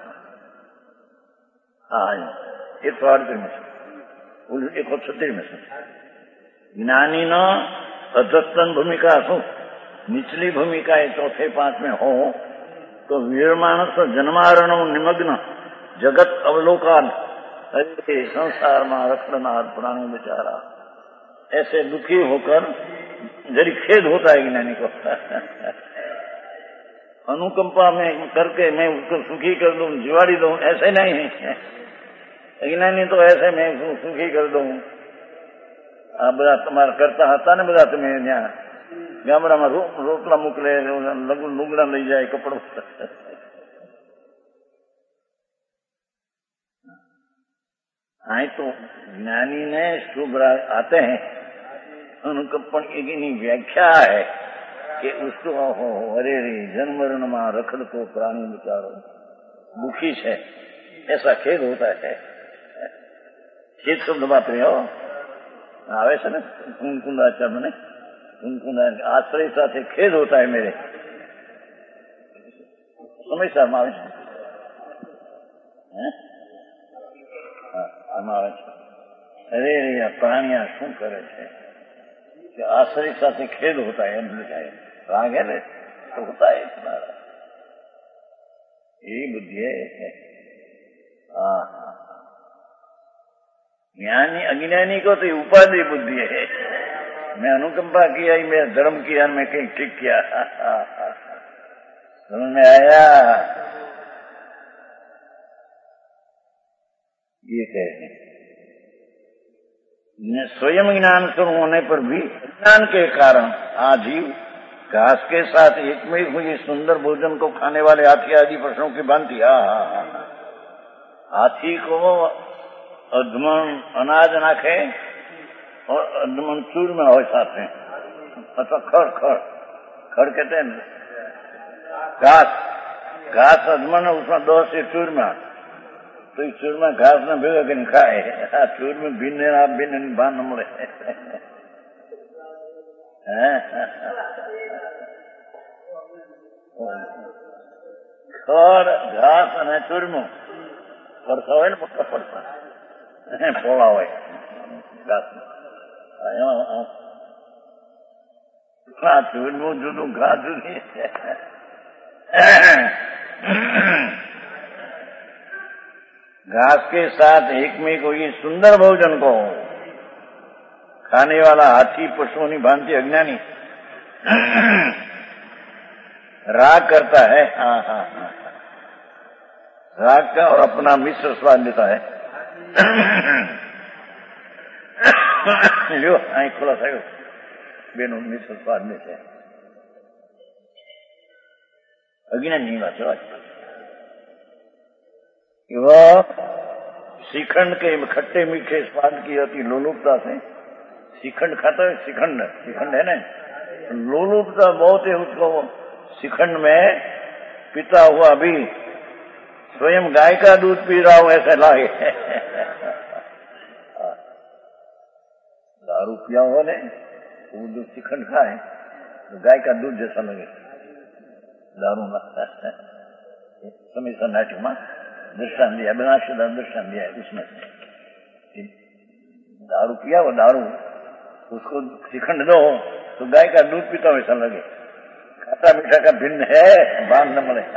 हाँ एक सौ अड़तीस में से एक सौ छत्तीस में से ज्ञानी न अधस्तन भूमिका शू निचली भूमिका है चौथे पांच में हो तो वीर मानस जन्मारण निमग्न जगत अवलोकन अरे संसार में रखड़नार प्राणी बेचारा ऐसे दुखी होकर जरी खेद होता है ज्ञानी को अनुकंपा में करके मैं उसको सुखी कर दूं, जिवाड़ी दूं, ऐसे नहीं है। अज्ञानी तो ऐसे मैं सुखी कर दूं। आ बधा तमारा करता હતા ને બધા તમે ત્યાં ગામડામાં રોટલા મોકલે, લુગડા લઈ જાય, કપડો आई तो ज्ञानी ने शुभ आते हैं अनुकंपन की व्याख्या है कि उसको अरे रे जन्म मरण में रखड़ तो प्राणी बेचारो दुखी है, ऐसा खेद होता है। खेद शब्द बात रही हो आवे से कुंकुंदाचार्य ने कुंकुंदा आश्रय साथ खेद होता है मेरे समझता मावे अरे रे प्राणिया शू करे कि आश्रय साथ खेद होता है, राग है ना तो होता है तुम्हारा, यही बुद्धि है। हाँ ज्ञानी अज्ञानी को तो उपाधि बुद्धि है, मैं अनुकंपा किया ही मैं धर्म किया मैं कहीं ठीक किया। समझ में आया? ये कहे स्वयं ज्ञान शुरू होने पर भी ज्ञान के कारण आजीव घास के साथ एक में हुई सुंदर भोजन को खाने वाले हाथी आदि पशुओं की भांति हाथी को अधमन अनाज नाखे और अधमन चूर में हो साथ में अथवा खड़ खड़ खड़ कहते हैं घास घास अधमन उसमें दो से चूर में तो इस चूर में घास न भेगा कि नहीं खाए चूर में भिन्न आप भिन्न भान મળે ખડ ઘાસ અને ચૂરમું પડતા હોય ને મોટા પડતા પોળા હોય ઘાસ ચૂરમું જુદું ઘાસ જુદી घास के साथ एक में कोई सुंदर भोजन को खाने वाला हाथी पशुओं की भांति अज्ञानी राग करता है। हाँ हाँ हाँ राग का और अपना मिश्र स्वाद लेता है। लो आई खुला था बेनो मिश्र स्वाद में से अज्ञानी बात है वह श्रीखंड के खट्टे मीठे स्वाद की अति लोलुपता से श्रीखंड खाता है श्रीखंड श्रीखंड है ना लोलुपता बहुत है उसको श्रीखंड में पीता हुआ भी स्वयं गाय का दूध पी रहा हूं ऐसा लागे दारू पिया हो ने वो जो श्रीखंड खाए तो गाय का दूध जैसा लगे दारू समय सा नाट्य में दृष्टान दिया विनाशदा दृष्टान दिया है उसमें दारू पिया वो दारू उसको श्रीखंड दो तो गाय का दूध पीता वैसा लगे खट्टा मीठा का भिन्न है बांध न मिले।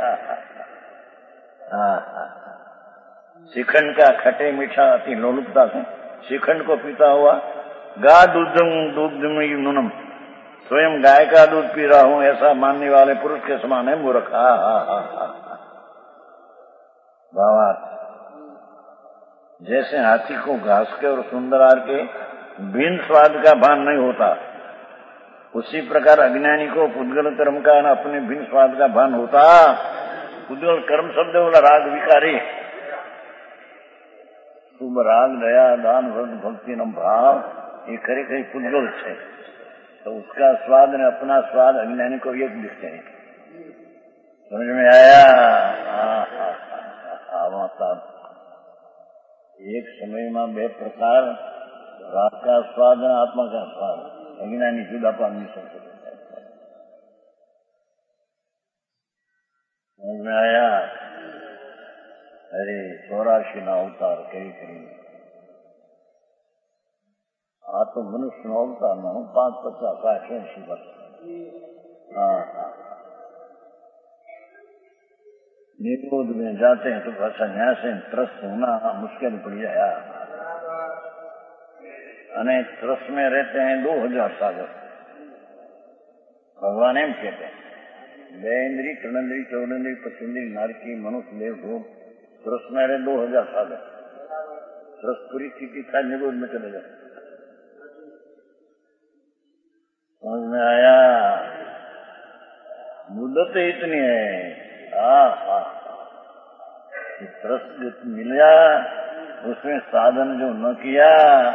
श्रीखंड का खट्टे मीठा अति लोलुपता से श्रीखंड को पीता हुआ गा दूधम दूधमयी नूनम स्वयं गाय का दूध पी रहा हूं ऐसा मानने वाले पुरुष के समान है मूर्ख। भावार्थ जैसे हाथी को घास के और सुंदर आर के भिन्न स्वाद का भान नहीं होता उसी प्रकार अज्ञानी को पुद्गल कर्म का अपने भिन्न स्वाद का भान होता। पुद्गल कर्म शब्द बोला राग विकारी शुभ राग दया दान व्रत भक्ति न भाव ये खरे खरी पुद्गल है तो उसका स्वाद ने अपना स्वाद अज्ञानी को एक दिखते हैं। समझ में आया? एक समय में बे प्रकार राग का स्वाद और आत्मा का स्वाद अज्ञानी जुदा पानी सकते। समझ में आया? अरे चौरासी ना अवतार कई कई आ तो मनुष्य नो अवतार न पांच पचास आठ ऐसी वर्ष। हाँ हाँ निरोध में जाते हैं तो ऐसा न्याय से त्रस्त होना मुश्किल पड़ जाया। अने त्रस्त में रहते हैं दो हजार सागर भगवान एम कहते हैं बेन्द्री कर्णेन्द्री चौरेन्द्री पचेन्द्री नारकी मनुष्य देव भोग त्रस्त में रहे दो हजार सागर त्रस्त पूरी स्थिति था निरोध में चले जाए। समझ में आया? मुद्दत इतनी है त्रस्त मिला उसमें साधन जो न किया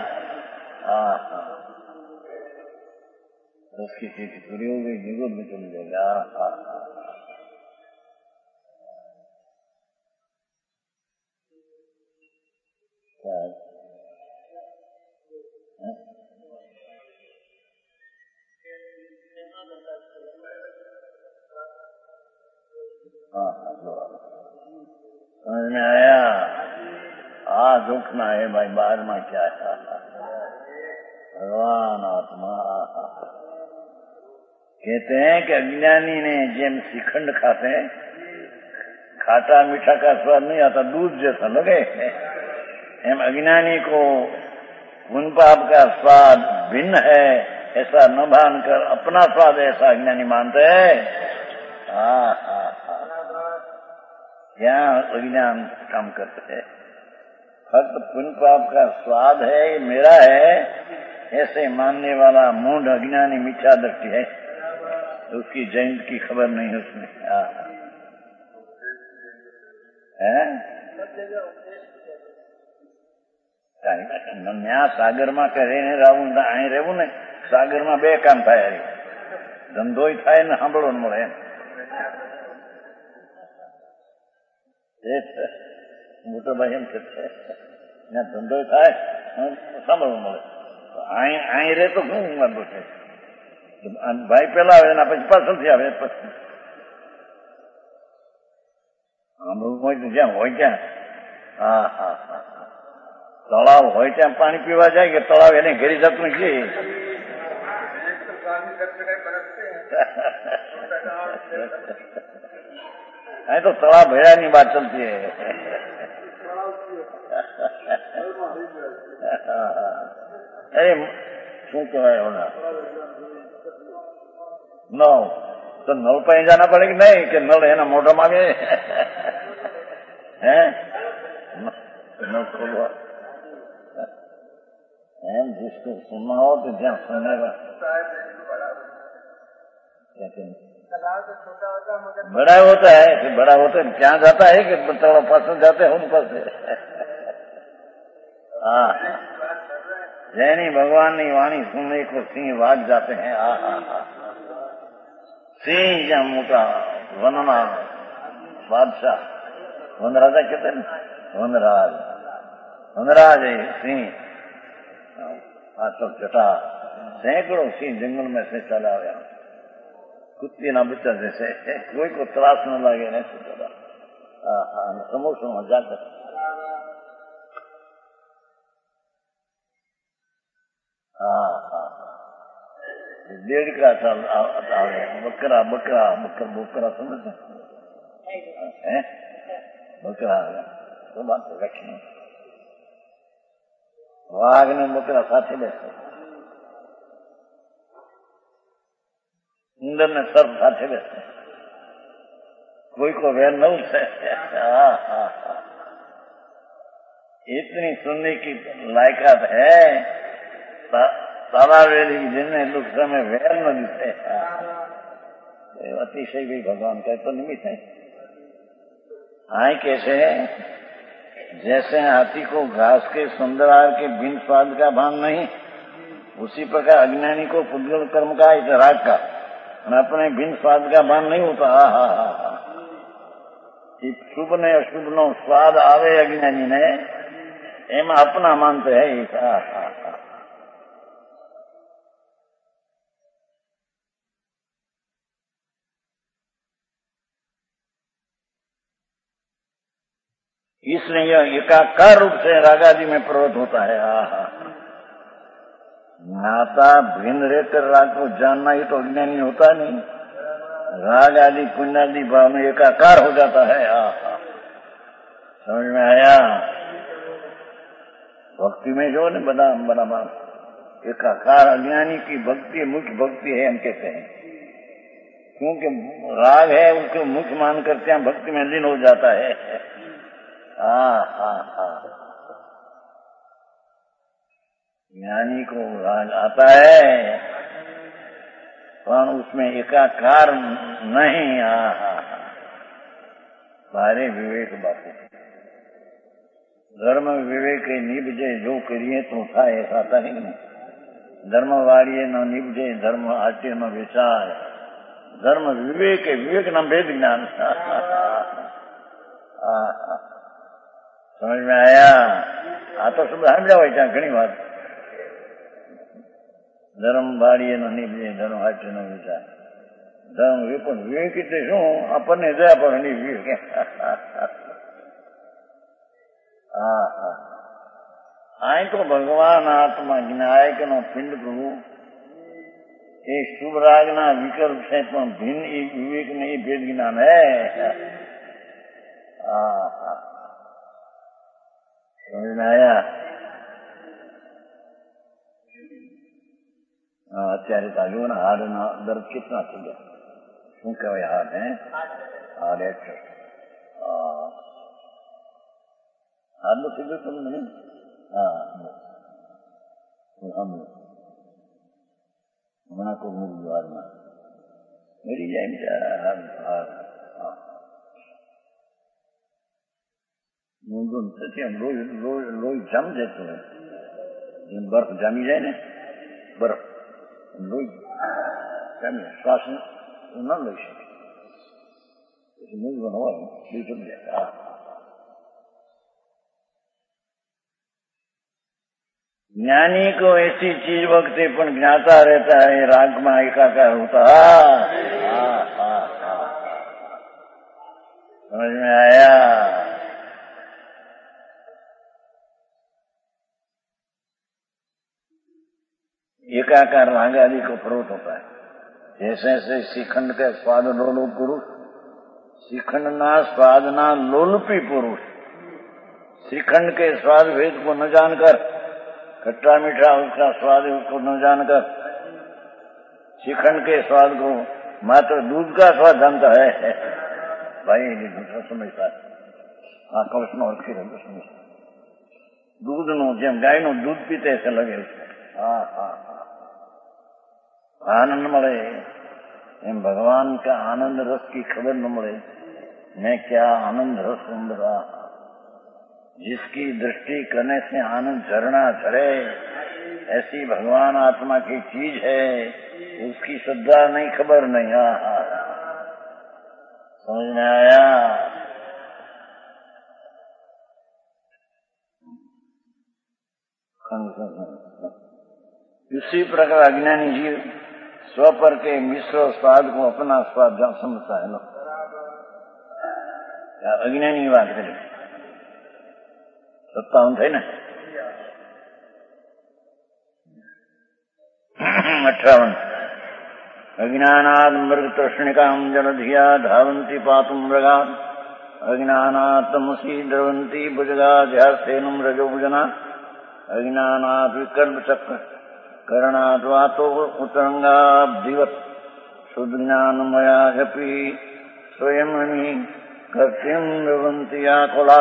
उसकी स्थिति पूरी हो गई निरोध में चली जाएगा। समझ में आया? आ दुख ना है भाई बाहर में क्या है भगवान आत्मा कहते हैं कि अज्ञानी ने जेम श्रीखंड खाते हैं खाटा मीठा का स्वाद नहीं आता दूध जैसा लगे एम अज्ञानी को उन पाप का स्वाद भिन्न है ऐसा न भान कर अपना स्वाद ऐसा अज्ञानी मानते हैं। हाँ हाँ हाँ यहाँ अज्ञान काम करते हैं फक्त पुण्य पाप का स्वाद है, ये मेरा है, ऐसे मानने वाला मूढ़ अज्ञानी मिथ्या दृष्टि है, उसकी जयंत की खबर नहीं उसमें है। न्या सागर में करे ने रहू अँ रहू ने सागर में बे काम थाय, धंधो थाय ने सांभळवा मळे, मोटो भाई एम के धंधो थाय सांभळवा मळे, अँ रे तो शू वांधो छे, भाई पेला आवे पछी पाछळथी आवे, सांभळવું હોય જ્યાં હોય ત્યાં હા હા હા તળાવ હોય ત્યાં પાણી પીવા જાય કે તળાવ એને ઘેરી જતું નથી? અહીં તો તળાવ ભર્યાની વાત ચલતી है। अरे શું કહેવાય હોના નળ तो नल पर जाना पड़ेगा नहीं कि नल है ना मोटा मांगे है नल खोलवा जिसको सुनना हो तो जहाँ सुनने का बड़ा होता है कि बड़ा होता है क्या जाता है कि थोड़ा पास जाते हैं उन पास हाँ जैनी भगवान की वाणी सुनने को सिंह भाग जाते हैं। हाँ हाँ हाँ सिंह क्या मोटा वनना बादशाह वनराजा कहते हैं ना, वनराज वनराज है सिंह, आटो जटा सैकड़ों सिंह जंगल में से चला गया, कुत्ती ना बच्चा जैसे कोई को त्रास न लगे नहीं चला। हाँ हाँ समोसों में जाकर हाँ हाँ डेढ़ का साल बकरा बकरा बकरा बकरा समझते हैं बकरा तो बात रखनी वाघ ने बकरा साथे बैठे, इंदर ने सर्प साथे बैठे, कोई को वैर न उठे। इतनी सुनने की लायकात है तारावेली जिन्हें दुख समय वैर न दिखे, अतिशय भी भगवान का तो निमित्त है। हाँ कैसे जैसे हाथी को घास के सुंदरार के बिन स्वाद का भान नहीं, उसी प्रकार अज्ञानी को पुद्गल कर्म का इस राग का अपने बिन स्वाद का भान नहीं होता। हा हा हा हा शुभ ने अशुभ नो स्वाद आवे अज्ञानी ने एम अपना मानते है। हा हा हा इसलिए यह एकाकार रूप से रागादि में प्रवृत्त होता है। आहा ज्ञाता भिन्न रहकर राग को जानना ही तो अज्ञानी होता नहीं, राग आदि पुण्यादि भाव में एकाकार हो जाता है। आहा समझ में आया? भक्ति में जो न बना बना बात एकाकार अज्ञानी की भक्ति मुख्य भक्ति है हम कहते हैं, क्योंकि राग है उसको मुख्य मान कर क्या भक्ति में लीन हो जाता है। हाँ हाँ हाँ ज्ञानी को राग आता है पर उसमें एकाकार नहीं। हाँ हाँ हाँ सारे विवेक बापू धर्म विवेक निभजे जो करिए तो था ऐसा था ही नहीं, धर्म वारिये न निभजे धर्म आटे न विचार, धर्म विवेक विवेक न भेद ज्ञान। समझ में आया? आ तो सब समझा हुआ क्या घनी बात, धर्म बाड़ीए न निभजे धर्म आटे न विचार, धर्म विपुल विवेक એટલે શું આપણને જયા પર નહીં વિવેક। હા હા અહીં તો ભગવાન આત્મા જ્ઞાયક નો પિંડ પ્રભુ એ શુભ રાગના વિકલ્પ છે પણ ભિન્ન એ વિવેક ને એ ભેદ જ્ઞાન હે। હા હા समझ में आया? અત્યારે ચાલ્યું ને હાડ ના દર્દ કેટલા થઈ ગયા, શું કહેવાય હાડ હે હાડ એક્ટર આટલું થઈ ગયું તમને? હા, હમણાં કોઈ મૂળ દ્વારમાં મળી જાય ને ઊંધો થશે એમ લોહી લોહી જામ જતું હોય, જેમ બરફ જામી જાય ને, બરફ લોહી જામી શ્વાસ ન લઈ શકે, પછી મૂંઝવણ હોય એ જમી જાય. ज्ञानी को ऐसी चीज वक्ते पण ज्ञाता रहता है, राग में एकाकार होता. समझ में आया? एकाकार राग आदि को प्रोत होता है. जैसे जैसे श्रीखंड के स्वाद लोलुप पुरुष, श्रीखंड ना स्वाद ना लोलुपी पुरुष, श्रीखंड के स्वाद भेद को न जानकर, खट्टा मीठा उसका स्वाद उसको न जानकर, श्रीखंड के स्वाद को मात्र दूध का स्वाद जानता है. भाई दूसरा समझता है आ कृष्ण और खीर समझता दूध नो जेम गाय नो दूध पीते ऐसे लगे उसको. हाँ हाँ हाँ आनंद મળે एम भगवान का आनंद रस की खबर न મળે. मैं क्या आनंद रस सुंदरा, जिसकी दृष्टि करने से आनंद झरना झरे, ऐसी भगवान आत्मा की चीज है. उसकी श्रद्धा नहीं, खबर नहीं. आ, आ, समझ में आया? इसी प्रकार अज्ञानी जीव स्वपर के मिश्र स्वाद को अपना स्वाद समझता है. अज्ञानी बात करें सत्तावन थे ना, अठावन. अज्ञानाद मृग तृष्णिकाम जलधिया धावंती पातुम मृगा, अज्ञानात तमसी द्रवंती भुजगा ध्यासेनुम रजोभुजना, अज्ञानात विकल्प चक्र करणात् वातो उतरंगाब्धिवत, शुद्ध ज्ञानमया जपी स्वयं कर्तिम द्रवंती आकुला.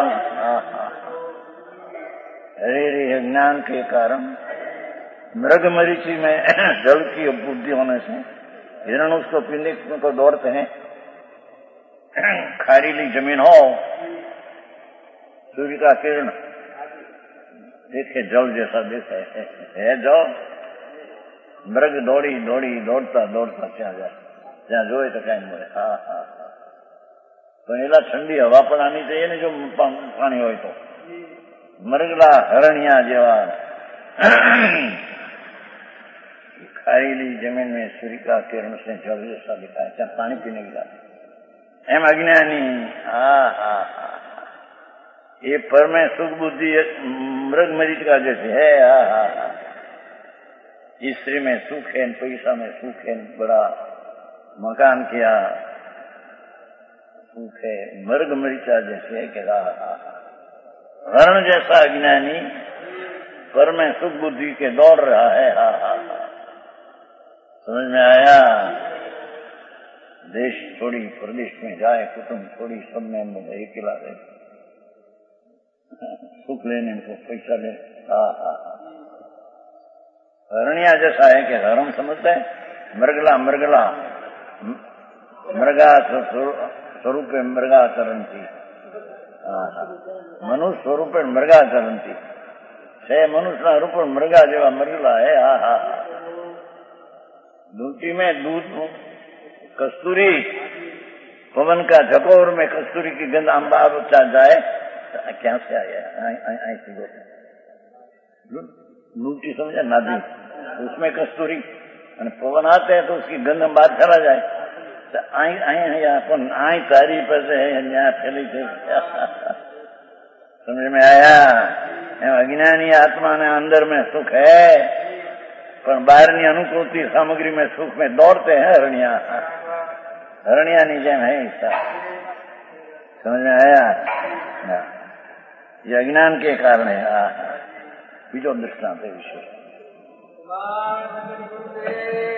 हरे अज्ञान के कारण मृग मरीचि में जल की बुद्धि होने से हिरण उसको पीने को दौड़ते हैं. खारीली जमीन हो, सूर्य का किरण देखे जल जैसा देखे है जो मृग दौड़ी दौड़ी दौड़ता दौड़ता ત્યાં જાય, ત્યાં જોયે તો કઈ મળે. હા હા હા પણ એલા ઠંડી હવા પણ આની જોઈએ ને જો પાણી હોય તો. मृगला हरणिया जेवा खारीली जमीन में सूर्य का किरण से जल जैसा दिखा है, क्या पानी पीने की बात. एम अज्ञानी हा हा हा ये पर में सुख बुद्धि मृग मरीच का जैसे है. हा हा हा स्त्री में सुख है, पैसा में सुख है, बड़ा मकान किया सुख है, मृग मरीचा जैसे है कि हा हा हरण जैसा अज्ञानी पर में सुख बुद्धि के दौड़ रहा है. हा हा हा समझ में आया? देश छोड़ी प्रदेश में जाए, कुटुंब छोड़ी, सब में अकेला रहे, सुख लेने को पैसा ले. हा हा हा हरणिया जैसा है कि हरण समझते हैं. मृगला मृगला मृगा स्वरूप मृगाचरण थी. मनुष्य स्वरूप मृगाचरण थी છે. મનુષ્યના રૂપ મૃગા જેવા મૃગલા હે. હા હા दूती में दूध कस्तूरी, पवन का झकोर में कस्तूरी की गंध अम्बा बच्चा जाए क्या से आया लूटी समझे नादी, उसमें कस्तूरी पवन आते हैं तो उसकी गंध बात चला जाए तो आई आई अपन आई तारी पर से यहाँ फैली थे. समझ में आया? अज्ञानी आत्मा ने अंदर में सुख है पर बाहरनी अनुकूलती सामग्री में सुख में दौड़ते हैं. हरणिया हरणिया नहीं जेम है ऐसा. समझ में आया? ये अज्ञान के कारण है. बीजो दृष्टांत है विशेष.